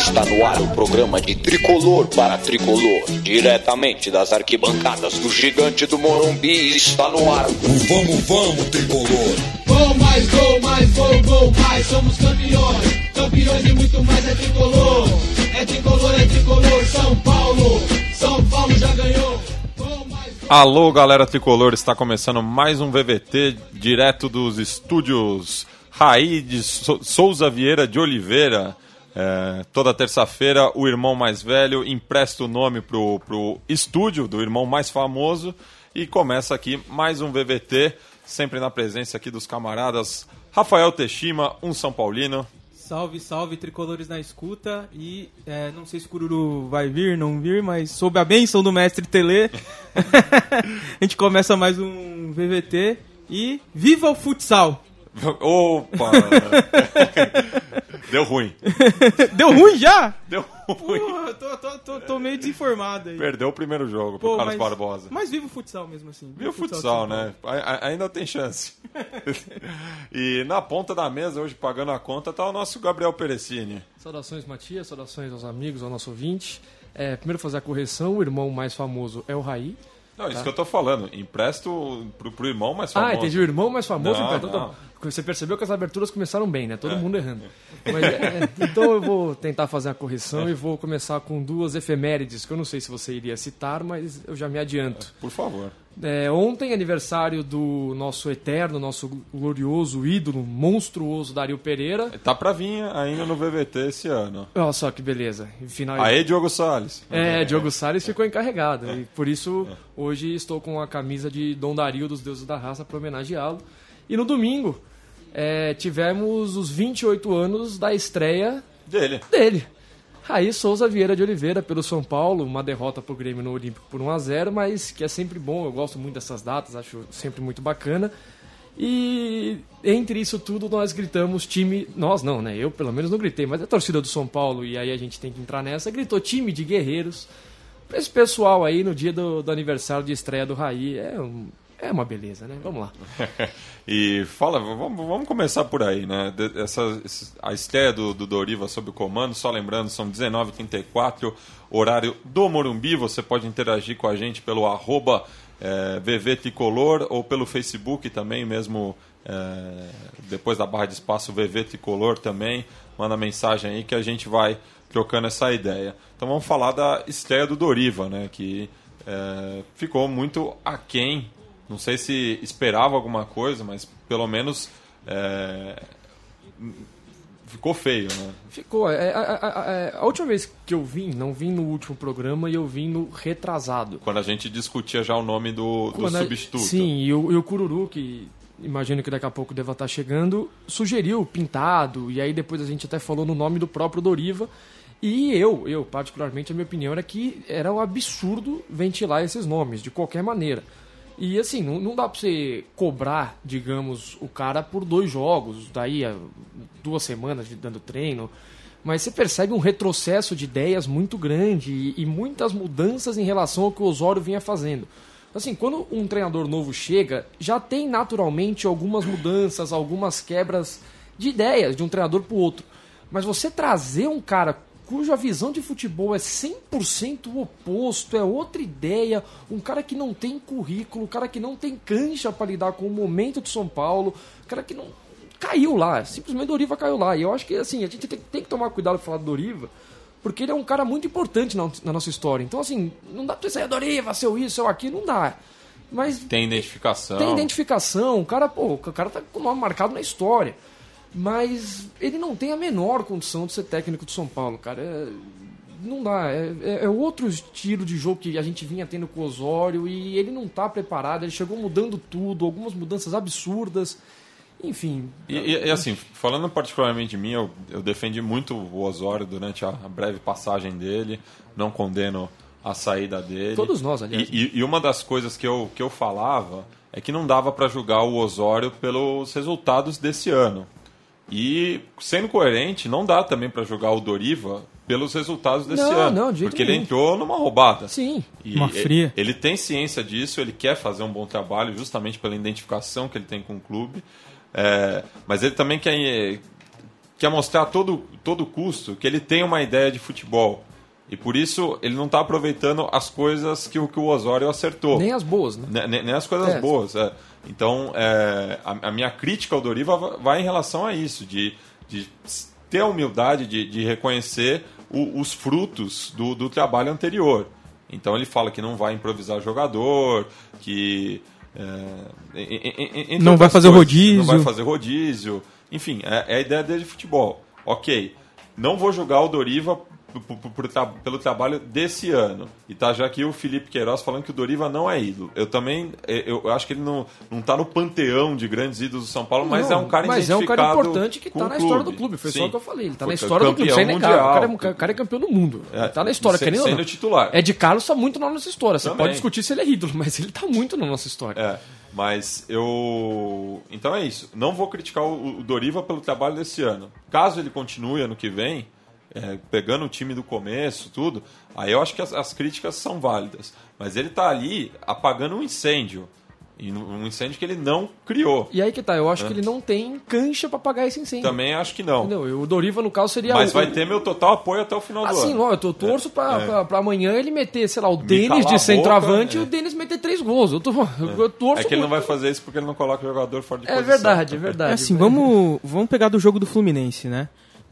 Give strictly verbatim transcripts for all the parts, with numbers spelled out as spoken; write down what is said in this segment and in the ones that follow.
Está no ar o programa de Tricolor para Tricolor, diretamente das arquibancadas do Gigante do Morumbi. Está no ar o Vamos, Vamos, Tricolor. Gol mais gol, mais gol, gol mais, somos campeões, campeões e muito mais é Tricolor. É Tricolor, é Tricolor, São Paulo, São Paulo já ganhou. Alô, galera Tricolor, está começando mais um V V T direto dos estúdios Raí de Souza Vieira de Oliveira. É, toda terça-feira o irmão mais velho empresta o nome pro, pro estúdio do irmão mais famoso e começa aqui mais um V V T, sempre na presença aqui dos camaradas Rafael Teshima, um São Paulino. Salve, salve, tricolores na escuta. E é, não sei se o Cururu vai vir, não vir, mas sob a bênção do mestre Tele, a gente começa mais um V V T e viva o futsal! Opa! Deu ruim. Deu ruim já? Deu ruim. Porra, tô, tô, tô, tô meio desinformado aí. Perdeu o primeiro jogo pro Pô, Carlos mas, Barbosa. Mas viva o futsal mesmo assim. Viva o futsal, né? A, ainda tem chance. E na ponta da mesa, hoje pagando a conta, tá o nosso Gabriel Perecini. Saudações, Matias. Saudações aos amigos, ao nosso ouvinte. É, primeiro fazer a correção, o irmão mais famoso é o Raí. Não, isso tá? que eu tô falando. Empresto pro, pro irmão mais famoso. Ah, entendi. O irmão mais famoso. Não, então, não. Você percebeu que as aberturas começaram bem, né? Todo é. mundo errando. Mas, é, então eu vou tentar fazer a correção é. e vou começar com duas efemérides, que eu não sei se você iria citar, mas eu já me adianto. É, por favor. É, ontem, aniversário do nosso eterno, nosso glorioso ídolo, monstruoso Dario Pereira. Tá pra vir ainda no V V T esse ano. Olha só que beleza. Final... Aê, Diogo Salles. É, Diogo Salles ficou encarregado. E por isso, hoje estou com a camisa de Dom Dario dos Deuses da Raça para homenageá-lo. E no domingo, é, tivemos os vinte e oito anos da estreia dele. dele. Raí Souza Vieira de Oliveira pelo São Paulo, uma derrota pro Grêmio no Olímpico por um a zero, mas que é sempre bom, eu gosto muito dessas datas, acho sempre muito bacana. E entre isso tudo nós gritamos time, nós não, né? Eu pelo menos não gritei, mas a torcida do São Paulo, e aí a gente tem que entrar nessa, gritou time de guerreiros. Pra esse pessoal aí no dia do, do aniversário de estreia do Raí, é um... É uma beleza, né? Vamos lá. E fala, vamos, vamos começar por aí, né? Essa, a estreia do, do Doriva sob o comando, só lembrando, são dezenove e trinta e quatro, horário do Morumbi. Você pode interagir com a gente pelo arroba é, V V Tricolor ou pelo Facebook também, mesmo é, depois da barra de espaço V V Tricolor também. Manda mensagem aí que a gente vai trocando essa ideia. Então vamos falar da estreia do Doriva, né? Que é, ficou muito aquém. Não sei se esperava alguma coisa, mas pelo menos é... ficou feio, né? Ficou. É, a, a, a, a última vez que eu vim, não vim no último programa e eu vim no retrasado. Quando a gente discutia já o nome do, do substituto. Sim, e o, e o Cururu, que imagino que daqui a pouco deva estar chegando, sugeriu Pintado, e aí depois a gente até falou no nome do próprio Doriva. E eu, eu particularmente, a minha opinião era que era um absurdo ventilar esses nomes, de qualquer maneira. E assim, não, não dá pra você cobrar, digamos, o cara por dois jogos, daí a duas semanas de dando treino, mas você percebe um retrocesso de ideias muito grande e, e muitas mudanças em relação ao que o Osório vinha fazendo. Assim, quando um treinador novo chega, já tem naturalmente algumas mudanças, algumas quebras de ideias de um treinador pro outro. Mas você trazer um cara cuja visão de futebol é cem por cento o oposto, é outra ideia, um cara que não tem currículo, um cara que não tem cancha para lidar com o momento do São Paulo, um cara que não caiu lá, simplesmente o Doriva caiu lá. E eu acho que assim, a gente tem, tem que tomar cuidado para falar do Doriva, porque ele é um cara muito importante na, na nossa história. Então assim, não dá para você dizer, Doriva, seu isso, seu aquilo, não dá. Mas tem identificação. Tem identificação, o cara, pô, o cara tá com o nome marcado na história. Mas ele não tem a menor condição de ser técnico do São Paulo, cara. É, não dá. É, é, é outro estilo de jogo que a gente vinha tendo com o Osório e ele não tá preparado. Ele chegou mudando tudo, algumas mudanças absurdas. Enfim. E, e, e assim, falando particularmente de mim, eu, eu defendi muito o Osório durante a, a breve passagem dele. Não condeno a saída dele. Todos nós, aliás. E, e, e uma das coisas que eu, que eu falava é que não dava para julgar o Osório pelos resultados desse ano. E, sendo coerente, não dá também para jogar o Doriva pelos resultados desse não, ano. Não, de jeito porque nenhum. Ele entrou numa roubada. Sim, e uma ele, fria. Ele tem ciência disso, ele quer fazer um bom trabalho, justamente pela identificação que ele tem com o clube. É, mas ele também quer quer mostrar a todo, todo custo que ele tem uma ideia de futebol. E por isso ele não está aproveitando as coisas que o, que o Osório acertou. Nem as boas, né? Nem, nem as coisas é. boas. É. Então, é, a, a minha crítica ao Doriva vai em relação a isso, de, de ter a humildade de, de reconhecer o, os frutos do, do trabalho anterior. Então ele fala que não vai improvisar jogador, que... É, não vai fazer coisas, rodízio. Não vai fazer rodízio. Enfim, é, é a ideia dele de futebol. Ok, não vou julgar o Doriva pelo trabalho desse ano. E tá já aqui o Felipe Queiroz falando que o Doriva não é ídolo. Eu também eu, eu acho que ele não, não tá no panteão de grandes ídolos do São Paulo, mas não, é um cara mas identificado. Mas é um cara importante que tá na clube. história do clube. Foi Sim. só o que eu falei. Ele tá Foi na história do clube, sem negar. O cara, é, o cara é campeão do mundo. É, tá na história, querendo ou não. Sendo titular. É de Carlos tá muito na nossa história. Você Também. pode discutir se ele é ídolo, mas ele tá muito na nossa história. É, mas eu... Então é isso. Não vou criticar o, o Doriva pelo trabalho desse ano. Caso ele continue ano que vem... É, pegando o time do começo, tudo, aí eu acho que as, as críticas são válidas. Mas ele tá ali apagando um incêndio. E um incêndio que ele não criou. E aí que tá, eu acho é. que ele não tem cancha pra apagar esse incêndio. Também acho que não. Entendeu? O Doriva, no caso, seria... Mas o... vai ter meu total apoio até o final do assim, ano. Assim, eu torço é. pra, é. Pra, pra amanhã ele meter, sei lá, o Me Denis de centroavante boca, e o Denis meter três gols. Eu, tô, é. eu torço É que ele muito. não vai fazer isso porque ele não coloca o jogador fora de é posição. Verdade, é verdade. É assim, vamos, vamos pegar do jogo do Fluminense, né?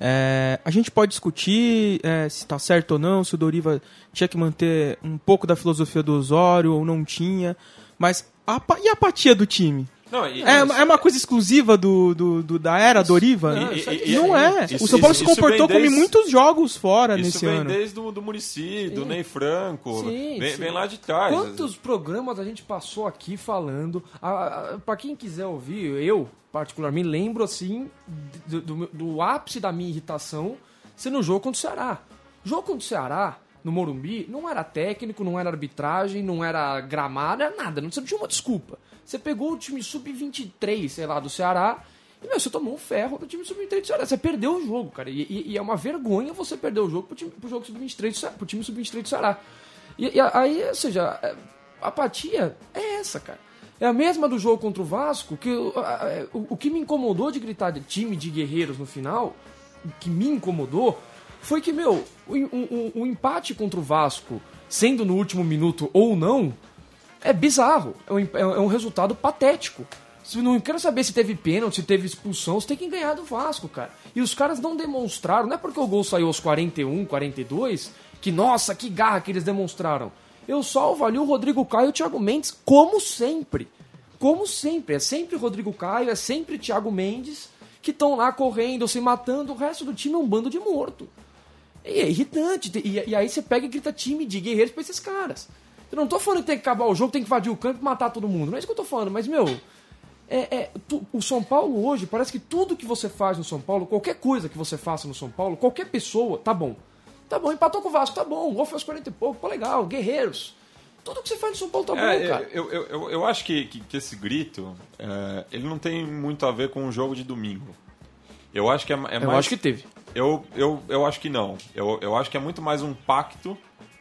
É, a gente pode discutir é, se está certo ou não, se o Doriva tinha que manter um pouco da filosofia do Osório ou não tinha, mas a, e a apatia do time? Não, e, é, isso, é uma coisa exclusiva do, do, do, da era Doriva? Não, isso, e, e, não é. Isso, o São Paulo isso, se comportou desde, como em muitos jogos fora isso nesse vem ano. desde o do Muricy, do sim. Ney Franco, sim, vem, sim. vem lá de trás. Quantos programas a gente passou aqui falando? Para quem quiser ouvir, eu particularmente lembro assim do, do, do ápice da minha irritação ser no jogo contra o Ceará. O jogo contra o Ceará, no Morumbi, não era técnico, não era arbitragem, não era gramado, era nada. Você não tinha uma desculpa. Você pegou o time sub vinte e três, sei lá, do Ceará, e meu, você tomou um ferro do time sub vinte e três do Ceará. Você perdeu o jogo, cara. E, e, e é uma vergonha você perder o jogo pro, time, pro jogo sub vinte e três, pro time sub vinte e três do Ceará. E, e aí, ou seja, a apatia é essa, cara. É a mesma do jogo contra o Vasco, que o, o, o que me incomodou de gritar de time de guerreiros no final, que me incomodou, foi que, meu, o, o, o empate contra o Vasco, sendo no último minuto ou não, é bizarro. É um, é um resultado patético. Se não quero saber se teve pênalti, se teve expulsão, você tem que ganhar do Vasco, cara. E os caras não demonstraram, não é porque o gol saiu aos quarenta e um, quarenta e dois, que, nossa, que garra que eles demonstraram. Eu só avalio o Rodrigo Caio e o Thiago Mendes, como sempre. Como sempre. É sempre Rodrigo Caio, é sempre Thiago Mendes, que estão lá correndo, se matando. O resto do time é um bando de morto. E é irritante. E, e aí você pega e grita time de guerreiros pra esses caras. Eu não tô falando que tem que acabar o jogo, tem que invadir o campo e matar todo mundo. Não é isso que eu tô falando, mas, meu... É, é, tu, o São Paulo hoje, parece que tudo que você faz no São Paulo, qualquer coisa que você faça no São Paulo, qualquer pessoa, tá bom. Tá bom, empatou com o Vasco, tá bom. O gol foi aos quarenta e pouco, pô, legal. Guerreiros. Tudo que você faz no São Paulo tá é, bom, cara. Eu, eu, eu, eu acho que, que, que esse grito, é, ele não tem muito a ver com o jogo de domingo. Eu acho que é, é mais... Eu acho que teve. Eu, eu, eu acho que não. Eu, eu acho que é muito mais um pacto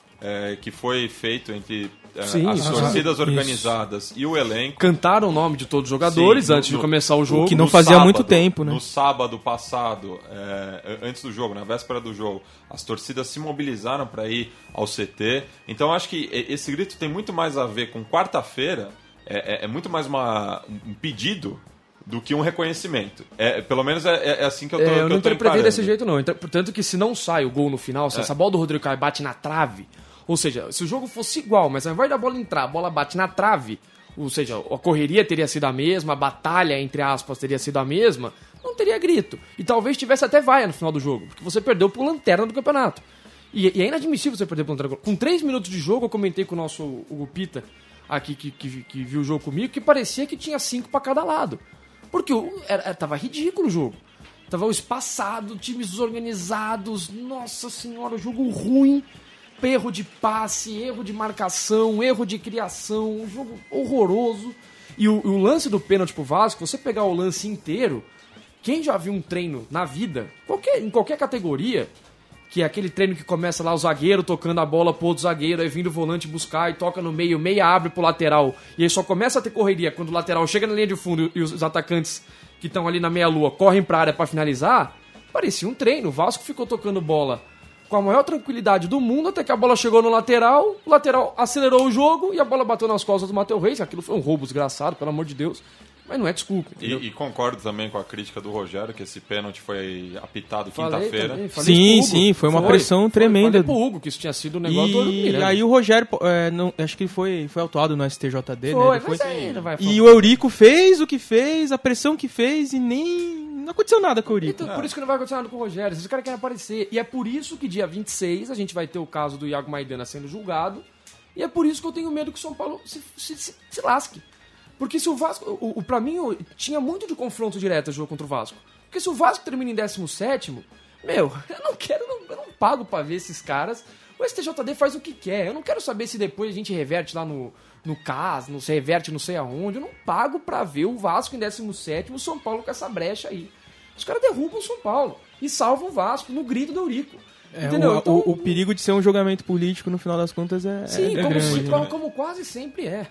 é, que foi feito entre é, Sim, as isso. torcidas organizadas isso. E o elenco. Cantaram o nome de todos os jogadores Sim, antes no, de começar o jogo. Que não fazia sábado, muito tempo, né? No sábado passado, é, antes do jogo, na véspera do jogo, as torcidas se mobilizaram para ir ao C T. Então eu acho que esse grito tem muito mais a ver com quarta-feira, é, é, é muito mais uma, um pedido do que um reconhecimento. É, pelo menos é, é assim que eu tô é, Eu que não eu tô interpretei encarando. desse jeito, não. Tanto que se não sai o gol no final, se É. essa bola do Rodrigo Caio bate na trave, ou seja, se o jogo fosse igual, mas ao invés da bola entrar, a bola bate na trave, ou seja, a correria teria sido a mesma, a batalha, entre aspas, teria sido a mesma, não teria grito. E talvez tivesse até vaia no final do jogo, porque você perdeu pro lanterna do campeonato. E, e é inadmissível você perder pro lanterna. Com três minutos de jogo, eu comentei com o nosso Hugo Pita, aqui, que, que, que viu o jogo comigo, que parecia que tinha cinco pra cada lado. Porque era, tava ridículo o jogo. Tava espaçado, times desorganizados, nossa senhora, jogo ruim, erro de passe, erro de marcação, erro de criação, um jogo horroroso. E o, o lance do pênalti pro Vasco, você pegar o lance inteiro, quem já viu um treino na vida, qualquer, em qualquer categoria, que é aquele treino que começa lá o zagueiro tocando a bola pro outro zagueiro, aí vindo o volante buscar e toca no meio, meia abre pro lateral, e aí só começa a ter correria quando o lateral chega na linha de fundo e os atacantes que estão ali na meia-lua correm pra área pra finalizar, parecia um treino. O Vasco ficou tocando bola com a maior tranquilidade do mundo, até que a bola chegou no lateral, o lateral acelerou o jogo e a bola bateu nas costas do Matheus Reis. Aquilo foi um roubo desgraçado, pelo amor de Deus. Mas não é desculpa. E, e concordo também com a crítica do Rogério, que esse pênalti foi apitado Falei quinta-feira. também, falei Sim, pro Hugo. sim, foi uma Foi, pressão foi, tremenda. Falei pro Hugo que isso tinha sido um negócio do E Miranda. aí o Rogério, é, não, acho que ele foi, foi autuado no S T J D, Foi, né? Ele mas foi- ainda vai E o Eurico fez o que fez, a pressão que fez e nem... Não aconteceu nada com o Eurico. Então, por isso que não vai acontecer nada com o Rogério. Esses caras querem aparecer. E é por isso que dia vinte e seis a gente vai ter o caso do Iago Maidana sendo julgado. E é por isso que eu tenho medo que o São Paulo se, se, se, se lasque. Porque se o Vasco... O, o, pra mim, o- tinha muito de confronto direto o jogo contra o Vasco. Porque se o Vasco termina em décimo sétimo, meu, eu não quero... Eu não, eu não pago pra ver esses caras. O S T J D faz o que quer. Eu não quero saber se depois a gente reverte lá no... No C A S, não sei, reverte não sei aonde. Eu não pago pra ver o Vasco em décimo sétimo, o São Paulo com essa brecha aí. Os caras derrubam o São Paulo e salvam o Vasco no grito do Eurico. É, Entendeu? o, Então, o, o perigo de ser um julgamento político, no final das contas, é, sim, é como, grande. como- né? como quase sempre é.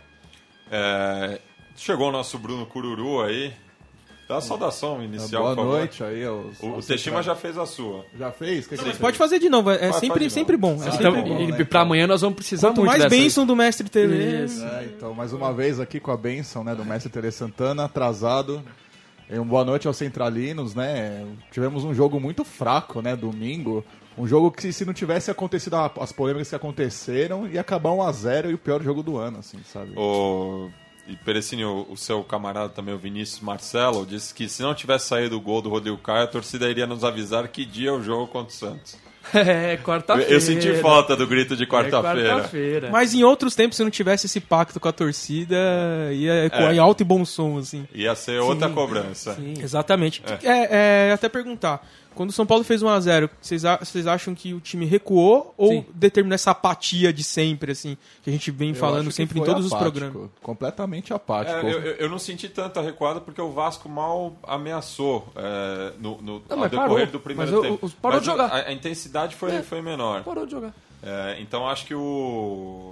É, chegou o nosso Bruno Cururu aí. Dá a saudação inicial, Boa por favor. noite aí aos, O, o aos Teixeima centrais. já fez a sua. Já fez? O que que Sim. você Pode fazer de novo, é Faz- sempre, faz de sempre novo. bom. É Ah, sempre Então, bom, e né, pra então. amanhã nós vamos precisar Quanto muito mais dessa aí. bênção do mestre Tele, Isso. É, então, mais uma vez aqui com a bênção, né, do mestre Tele Santana, atrasado. E uma boa noite aos centralinos, né? Tivemos um jogo muito fraco, né, domingo. Um jogo que, se não tivesse acontecido a- as polêmicas que aconteceram, ia acabar um a zero e o pior jogo do ano, assim, sabe? O, e Perecini, o, o seu camarada também, o Vinícius Marcelo, disse que se não tivesse saído o gol do Rodrigo Caio, a torcida iria nos avisar que dia é o jogo contra o Santos. É, Eu, quarta-feira. eu senti falta do grito de É quarta-feira. quarta-feira. Mas em outros tempos, se não tivesse esse pacto com a torcida, ia ecoar É. em alto e bom som, assim. Ia ser outra cobrança. Exatamente. É, é, até perguntar, quando o São Paulo fez um a zero, vocês, a- vocês acham que o time recuou ou Sim. determinou essa apatia de sempre, assim, que a gente vem Eu falando acho que sempre em foi todos apático, os programas? Completamente É, apático. eu, eu- eu não senti tanta recuada porque o Vasco mal ameaçou é, no, no Não, ao mas decorrer parou. do primeiro Mas o- tempo. o- parou Mas de jogar. A, a intensidade foi, É. foi menor. Parou de jogar. É, então acho que o.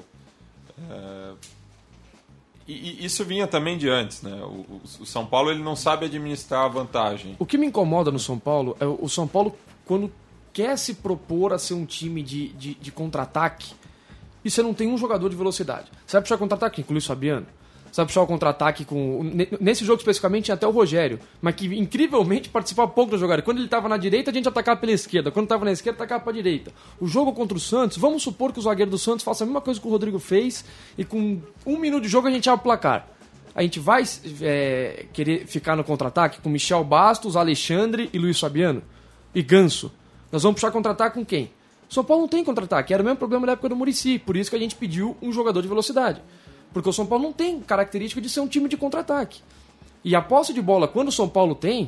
é, e, e isso vinha também de antes, né? O, o- o São Paulo ele não sabe administrar a vantagem. O que me incomoda no São Paulo é o o São Paulo, quando quer se propor a ser um time de, de, de contra-ataque, e você não tem um jogador de velocidade. Você vai puxar contra-ataque com o Luiz Fabiano? Você vai puxar o contra-ataque com... ne- Nesse jogo especificamente tinha até o Rogério, mas que incrivelmente participava pouco da jogada. Quando ele estava na direita, a gente atacava pela esquerda. Quando estava na esquerda, atacava para a direita. O jogo contra o Santos, vamos supor que o zagueiro do Santos faça a mesma coisa que o Rodrigo fez, e com um minuto de jogo a gente abre o placar. A gente vai é, querer ficar no contra-ataque com Michel Bastos, Alexandre e Luiz Fabiano? E Ganso. Nós vamos puxar contra-ataque com quem? O São Paulo não tem contra-ataque. Era o mesmo problema da época do Muricy. Por isso que a gente pediu um jogador de velocidade. Porque o São Paulo não tem característica de ser um time de contra-ataque. E a posse de bola, quando o São Paulo tem,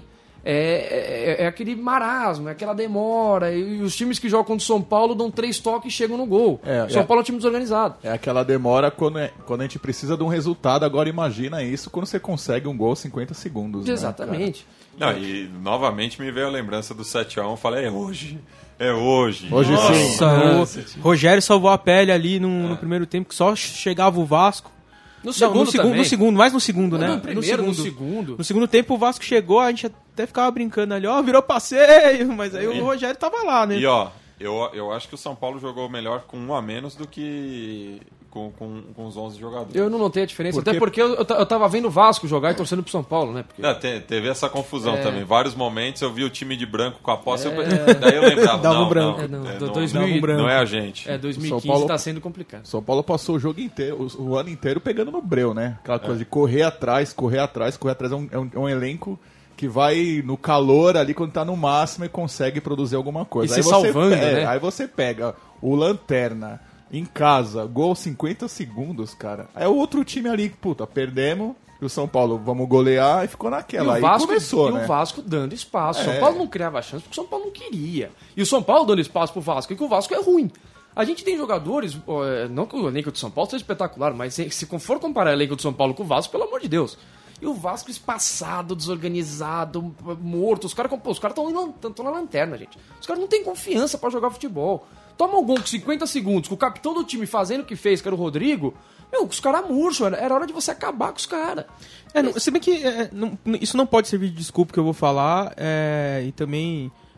é, é, é aquele marasmo, é aquela demora. E os times que jogam contra o São Paulo dão três toques e chegam no gol. É, o São é. Paulo é um time desorganizado. É aquela demora quando, é- quando a gente precisa de um resultado. Agora imagina isso quando você consegue um gol em cinquenta segundos. né, Exatamente. Não, e novamente me veio a lembrança do sete a um. Falei, é hoje. É hoje. Hoje Nossa. sim. Nossa, o Rogério salvou a pele ali no, no primeiro tempo, que só chegava o Vasco. No Não, segundo, no segundo, também. no segundo, mais no segundo, Não, né? no primeiro, no segundo. No segundo tempo o Vasco chegou, a gente até ficava brincando ali, ó, virou passeio, mas aí o Rogério tava lá, né? E ó, eu, eu acho que o São Paulo jogou melhor com um a menos do que com, com, com os onze jogadores. Eu não notei a diferença, Porque- até porque eu, eu, ta- eu tava vendo o Vasco jogar e torcendo pro São Paulo, né? Porque... Não, te- teve essa confusão É. também. Vários momentos eu vi o time de branco com a posse, eu, daí eu lembrava. Dava um não, branco. Não, É, não, é, do- não, dois não, mil e- branco. não é a gente. É, dois mil e quinze São Paulo- tá sendo complicado. São Paulo passou o jogo inteiro, o, o ano inteiro pegando no breu, né? Aquela coisa de correr atrás, correr atrás, correr atrás. É um, é um, é um elenco que vai no calor ali quando tá no máximo e consegue produzir alguma coisa. E aí se você salvando, pe- é, né? Aí você pega o Lanterna em casa, gol cinquenta segundos, cara. É o outro time ali, puta, perdemos. E o São Paulo, vamos golear, e ficou E naquela. o, Aí Vasco, começou, e né? o Vasco dando espaço. O São É. Paulo não criava chance porque o São Paulo não queria. E o São Paulo dando espaço pro Vasco, e que o Vasco é ruim. A gente tem jogadores, ó, é, não que o elenco do São Paulo seja espetacular, mas se, se for comparar o elenco do São Paulo com o Vasco, pelo amor de Deus. E o Vasco espaçado, desorganizado, morto. Os caras os caras estão na lanterna, gente. Os caras não têm confiança pra jogar futebol. Toma um gol com cinquenta segundos, com o capitão do time fazendo o que fez, que era o Rodrigo. Meu, os caras murcham, era, era hora de você acabar com os caras. É, não- se bem que é, não- isso não pode servir de desculpa que eu vou falar, é, e também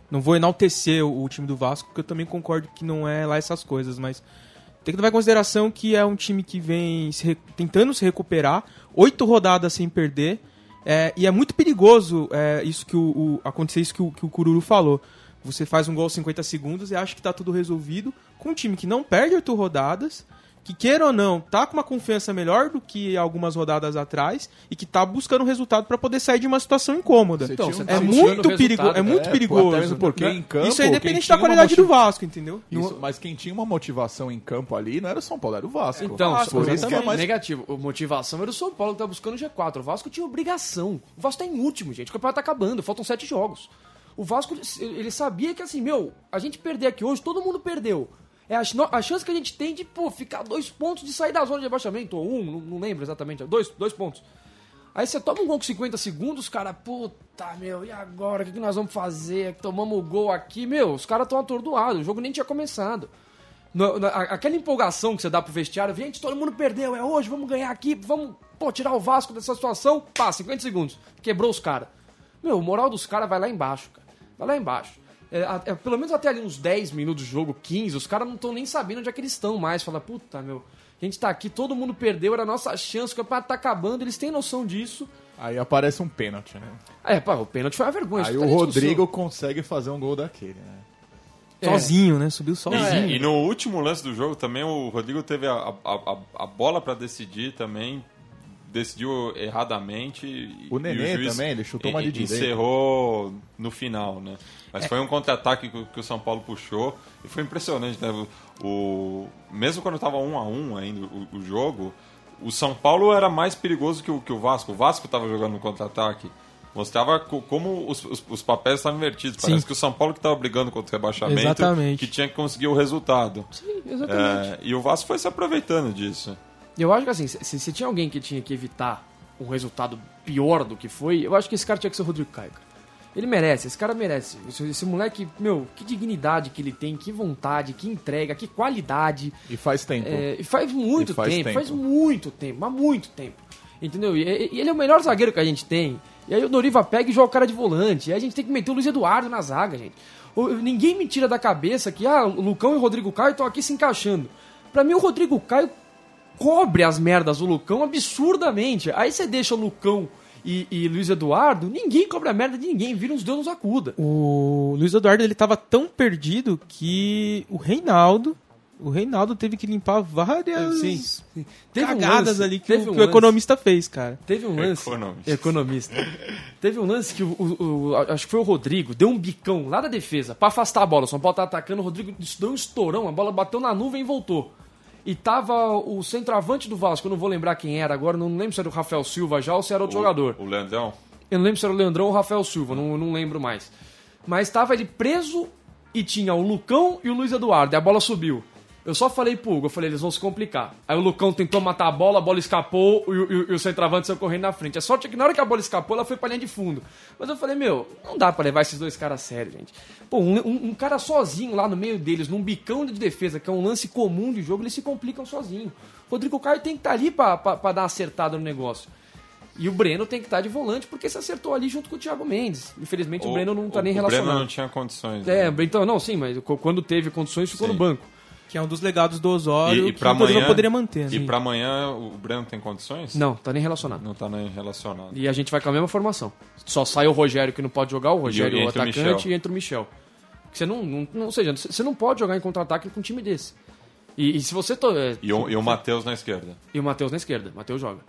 não vou enaltecer o, o time do Vasco, porque eu também concordo que não é lá essas coisas, mas tem que levar em consideração que é um time que vem se re, tentando se recuperar, oito rodadas sem perder, é, e é muito perigoso é, isso que o, o, acontecer isso que o, que o Cururu falou. Você faz um gol aos cinquenta segundos e acha que tá tudo resolvido, com um time que não perde oito rodadas, que queira ou não, tá com uma confiança melhor do que algumas rodadas atrás e que tá buscando um resultado para poder sair de uma situação incômoda. Você Então, tinha um você É tá time- buscando muito, perigo, resultado, é muito É, perigoso. até mesmo porque né? em campo, Isso é quem independente tinha da uma qualidade motiv- do Vasco, entendeu? Isso, mas quem tinha uma motivação em campo ali não era o São Paulo, era o Vasco. Então, Vasco, por isso que é exatamente. mais... negativo. A motivação era o São Paulo que tá buscando o G quatro. O Vasco tinha obrigação. O Vasco tá em último, gente. O campeonato tá acabando, faltam sete jogos. O Vasco, ele sabia que assim, meu, a gente perder aqui hoje, todo mundo perdeu. É a, a chance que a gente tem de, pô, ficar dois pontos de sair da zona de rebaixamento, ou um, não, não lembro exatamente, dois, dois pontos. Aí você toma um gol com cinquenta segundos, cara, puta, meu, e agora? O que, que nós vamos fazer? Tomamos o gol aqui, meu, os caras estão atordoados, o jogo nem tinha começado. No, na, aquela empolgação que você dá pro vestiário, gente, todo mundo perdeu, é hoje, vamos ganhar aqui, vamos, pô, tirar o Vasco dessa situação, pá, cinquenta segundos, quebrou os caras. Meu, o moral dos caras vai lá embaixo, cara, vai lá embaixo. É, é, pelo menos até ali uns dez minutos de jogo, quinze, os caras não estão nem sabendo onde é que eles estão mais. Fala, puta, meu, a gente tá aqui, todo mundo perdeu, era a nossa chance, o campeonato tá acabando, eles têm noção disso. Aí aparece um pênalti, né? É, pá, o pênalti foi uma vergonha. Aí isso o tá em Rodrigo discussão. consegue fazer um gol daquele, né? Sozinho, né? Subiu E, sozinho. e no último lance do jogo também o Rodrigo teve a, a, a, a bola para decidir também, decidiu erradamente. E, O Nenê e juiz também, ele chutou uma de direita. encerrou no final, né? Mas É. foi um contra-ataque que, que o São Paulo puxou e foi impressionante, né? O, o- mesmo quando estava um a um ainda o, o jogo, o São Paulo era mais perigoso que o, que o Vasco. O Vasco estava jogando no contra-ataque. Mostrava co- como os, os, os papéis estavam invertidos. Parece Sim. que o São Paulo que estava brigando contra o rebaixamento, Exatamente. que tinha que conseguir o resultado. Sim, exatamente. É, e o Vasco foi se aproveitando disso. Eu acho que assim, se, se tinha alguém que tinha que evitar um resultado pior do que foi, eu acho que esse cara tinha que ser o Rodrigo Caio, cara. Ele merece, esse cara merece. Esse, esse moleque, meu, que dignidade que ele tem, que vontade, que entrega, que qualidade. E faz tempo. É, e faz muito E faz tempo, tempo. faz muito tempo, mas muito tempo. Entendeu? E, e ele é o melhor zagueiro que a gente tem. E aí o Doriva pega e joga o cara de volante. E aí a gente tem que meter o Luiz Eduardo na zaga, gente. O- Ninguém me tira da cabeça que ah, o Lucão e o Rodrigo Caio estão aqui se encaixando. Pra mim, o Rodrigo Caio cobre as merdas do Lucão absurdamente. Aí você deixa o Lucão e, e Luiz Eduardo, ninguém cobra a merda de ninguém, vira uns Deus nos acuda. O Luiz Eduardo, ele tava tão perdido que o Reinaldo, o Reinaldo teve que limpar várias Sim. Teve um cagadas lance- ali que, teve o, um que o lance- economista fez, cara. Teve um lance. Economista. Economista. Teve um lance que o, o- o- acho que foi o Rodrigo, deu um bicão lá da defesa pra afastar a bola. O São Paulo tá atacando, o Rodrigo deu um estourão, a bola bateu na nuvem e voltou. E tava o centroavante do Vasco, eu não vou lembrar quem era agora, não lembro se era o Rafael Silva já ou se era outro O- jogador. O Leandrão. Eu não lembro se era o Leandrão ou o Rafael Silva, não, não lembro mais. Mas tava ele preso e tinha o Lucão e o Luiz Eduardo, e a bola subiu. Eu só falei pro Hugo, eu falei, eles vão se complicar. Aí o Lucão tentou matar a bola, a bola escapou e, o- e o- e o centroavante saiu correndo na frente. A sorte é que na hora que a bola escapou, ela foi pra linha de fundo. Mas eu falei, meu, não dá pra levar esses dois caras a sério, gente. Pô, um, um- um cara sozinho lá no meio deles, num bicão de defesa, que é um lance comum de jogo, eles se complicam sozinho. Rodrigo Caio tem que estar ali pra, pra, pra dar uma acertada no negócio. E o Breno tem que estar de volante, porque se acertou ali junto com o Thiago Mendes. Infelizmente o, Breno não tá o- nem o relacionado. Breno não tinha condições. É, né? então, não, sim, mas co- quando teve condições ficou Sim. no banco. Que é um dos legados do Osório E, e que pra o Doriva amanhã, poderia manter. Né? E pra amanhã o Breno tem condições? Não, tá nem relacionado. Não tá nem relacionado. E a gente vai com a mesma formação. Só sai o Rogério que não pode jogar, o Rogério E o entra o atacante Michel. e entra o Michel. Você não, não, não, ou seja, você não pode jogar em contra-ataque com um time desse. E, e se você... To, é, E o, e o Matheus na esquerda. e o Matheus na esquerda. Matheus joga.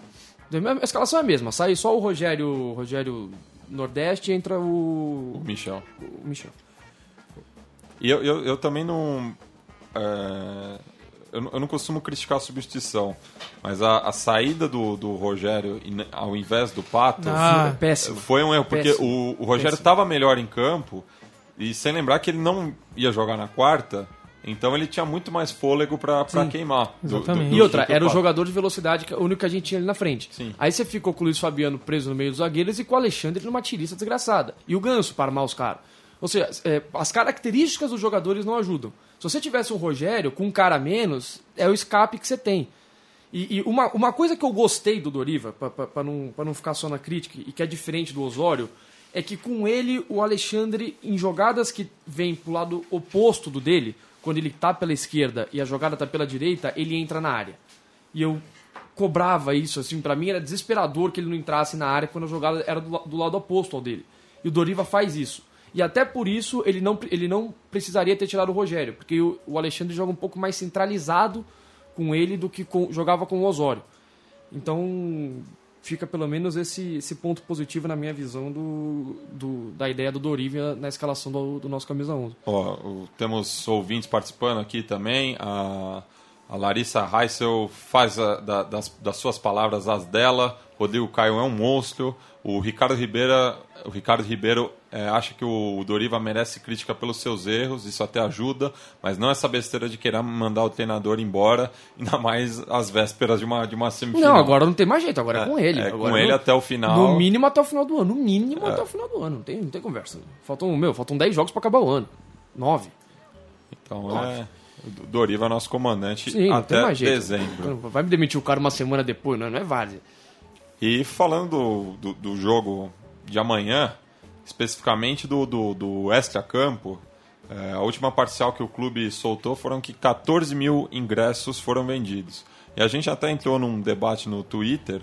A escalação é a mesma. Sai só o Rogério, o Rogério Nordeste e entra o, O Michel. o Michel. E eu, eu, eu também não... é, eu, não- eu não costumo criticar a substituição, mas a, a saída do, do Rogério in- ao invés do Pato Ah, Péssimo. foi um erro, porque Péssimo. o, o Rogério Péssimo. estava melhor em campo, e sem lembrar que ele não ia jogar na quarta, então ele tinha muito mais fôlego para queimar. do- do- exatamente. do- E outra, do que era o Pato. jogador de velocidade, que é o único que a gente tinha ali na frente. Sim. Aí você ficou com o Luiz Fabiano preso no meio dos zagueiros e com o Alexandre numa tirista desgraçada. E o Ganso para armar os caras. Ou seja, é, as características dos jogadores não ajudam. Se você tivesse um Rogério com um cara a menos, é o escape que você tem. E, e uma, uma coisa que eu gostei do Doriva, para não, pra não ficar só na crítica, e que é diferente do Osório, é que com ele, o Alexandre, em jogadas que vêm pro lado oposto do dele, quando ele tá pela esquerda e a jogada tá pela direita, ele entra na área. E eu cobrava isso, assim, pra mim era desesperador que ele não entrasse na área quando a jogada era do, do lado oposto ao dele. E o Doriva faz isso. E até por isso ele não, ele não precisaria ter tirado o Rogério, porque o, o Alexandre joga um pouco mais centralizado com ele do que com, jogava com o Osório. Então fica pelo menos esse, esse ponto positivo na minha visão do, do, da ideia do Doriva na escalação do, do nosso camisa onze. Ó, o, temos ouvintes participando aqui também. A, a Larissa Heissel faz a, da, das, das suas palavras as dela. Rodrigo Caio é um monstro. O Ricardo Ribeiro, o Ricardo Ribeiro é, acha que o Doriva merece crítica pelos seus erros, isso até ajuda, mas não essa besteira de querer mandar o treinador embora, ainda mais às vésperas de uma, de uma semifinal. Não, agora não tem mais jeito, agora é, é com ele. É agora com ele no, até o final. No mínimo até o final do ano, no mínimo é. até o final do ano, não tem, não tem conversa. Faltam, meu, faltam dez jogos pra acabar o ano. nove. Então Nove. é... O Doriva é nosso comandante. Sim, até dezembro. Vai me demitir o cara uma semana depois, não, não é válido. E falando do, do, do jogo de amanhã, especificamente do, do, do extra-campo, é, a última parcial que o clube soltou foram que catorze mil ingressos foram vendidos. E a gente até entrou num debate no Twitter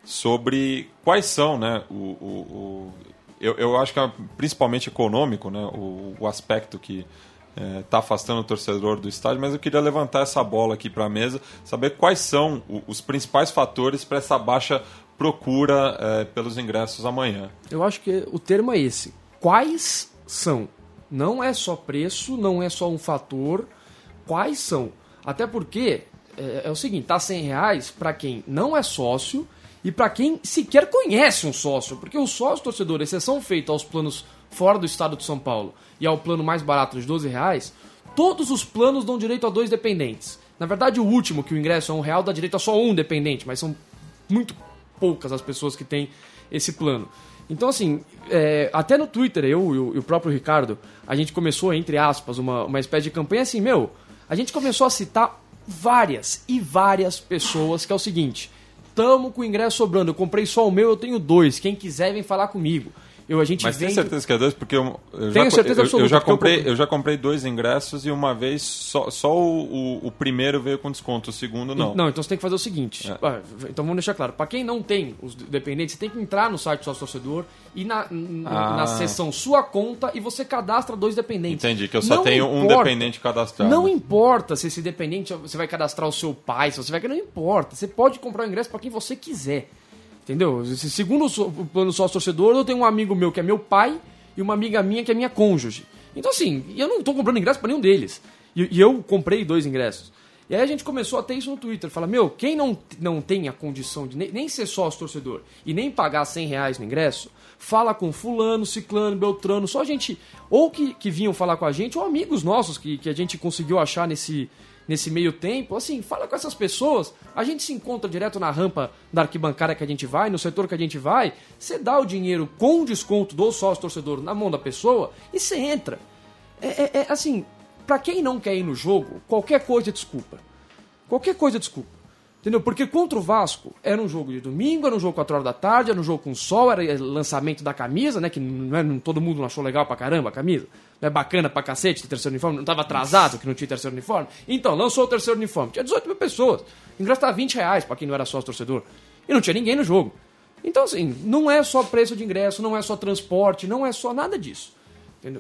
sobre quais são, né, o, o, o, eu, eu acho que é principalmente econômico, né, o, o aspecto que está é, afastando o torcedor do estádio, mas eu queria levantar essa bola aqui para a mesa, saber quais são o, os principais fatores para essa baixa procura é, pelos ingressos amanhã. Eu acho que o termo é esse. Quais são? Não é só preço, não é só um fator. Quais são? Até porque é, é o seguinte, tá cem reais para quem não é sócio e para quem sequer conhece um sócio, porque o sócio torcedor, exceção feita aos planos fora do estado de São Paulo e ao plano mais barato de doze reais, todos os planos dão direito a dois dependentes. Na verdade, o último, que o ingresso é um real, dá direito a só um dependente, mas são muito poucas as pessoas que têm esse plano. Então, assim, é, até no Twitter, eu e o, e o próprio Ricardo, a gente começou, entre aspas, uma, uma espécie de campanha assim, meu, a gente começou a citar várias e várias pessoas, que é o seguinte, tamo com o ingresso sobrando, eu comprei só o meu, eu tenho dois, quem quiser vem falar comigo. Eu, a gente Mas vende... tem certeza que é dois? Porque eu, eu, Tenho já, certeza eu, absoluta, eu, já porque eu comprei, comprei. eu já comprei dois ingressos e uma vez só, só o, o, o primeiro veio com desconto, o segundo não. Não, então você tem que fazer o seguinte. É. Ah, então vamos deixar claro. Para quem não tem os dependentes, você tem que entrar no site do sócio torcedor e na, n- Ah. na seção sua conta e você cadastra dois dependentes. Entendi, que eu só Não tenho um importa. dependente cadastrado. Não importa se esse dependente você vai cadastrar o seu pai, se você vai. Não importa. Você pode comprar o ingresso para quem você quiser. Entendeu? Se- Segundo o so- o plano sócio torcedor, eu tenho um amigo meu que é meu pai e uma amiga minha que é minha cônjuge. Então, assim, eu não tô comprando ingresso para nenhum deles. E, e eu comprei dois ingressos. E aí a gente começou a ter isso no Twitter. Fala, meu, quem não, não tem a condição de nem, nem ser sócio torcedor e nem pagar cem reais no ingresso, fala com fulano, ciclano, beltrano, só gente, ou que, que vinham falar com a gente, ou amigos nossos que, que a gente conseguiu achar nesse, nesse meio tempo. Assim, fala com essas pessoas, a gente se encontra direto na rampa da arquibancada que a gente vai, no setor que a gente vai, você dá o dinheiro com desconto do sócio torcedor na mão da pessoa e você entra. É, é, é assim... Pra quem não quer ir no jogo, qualquer coisa é desculpa. Qualquer coisa é desculpa. Entendeu? Porque contra o Vasco, era um jogo de domingo, era um jogo quatro horas da tarde, era um jogo com sol, era lançamento da camisa, né? Que não é, não, todo mundo não achou legal pra caramba a camisa. Não é bacana pra cacete ter terceiro uniforme, não tava atrasado que não tinha terceiro uniforme. Então, lançou o terceiro uniforme. Tinha dezoito mil pessoas. O ingresso tava vinte reais pra quem não era sócio torcedor. E não tinha ninguém no jogo. Então, assim, não é só preço de ingresso, não é só transporte, não é só nada disso. Entendeu?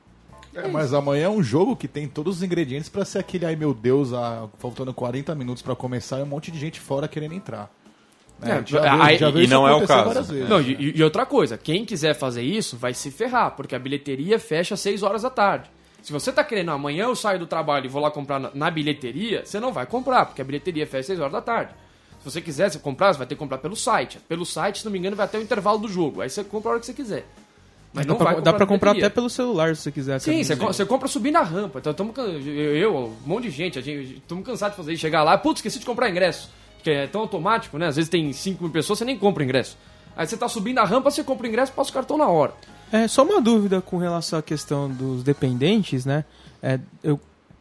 É, mas amanhã é um jogo que tem todos os ingredientes pra ser aquele, ai meu Deus, ah, faltando quarenta minutos pra começar e um monte de gente fora querendo entrar. É, É, já aí- vi- já vi e isso não é o acontecer caso. várias vezes. Não, e, e outra coisa, quem quiser fazer isso vai se ferrar, porque a bilheteria fecha às seis horas da tarde. Se você tá querendo, amanhã eu saio do trabalho e vou lá comprar na, na bilheteria, você não vai comprar, porque a bilheteria fecha às seis horas da tarde. Se você quiser você comprar, você vai ter que comprar pelo site. Pelo site, se não me engano, vai até o intervalo do jogo. Aí você compra a hora que você quiser. Mas dá não pra, vai dá comprar pra na comprar bilheteria. até pelo celular, se você quiser. Sim, você, também. co- você compra subindo a rampa. Então, tamo, can- eu, eu, um monte de gente, a gente estamos cansados de fazer isso. Chegar lá, putz, esqueci de comprar ingresso. Que é tão automático, né? Às vezes tem cinco mil pessoas, você nem compra ingresso. Aí você tá subindo a rampa, você compra o ingresso, passa o cartão na hora. É, só uma dúvida com relação à questão dos dependentes, né? É, eu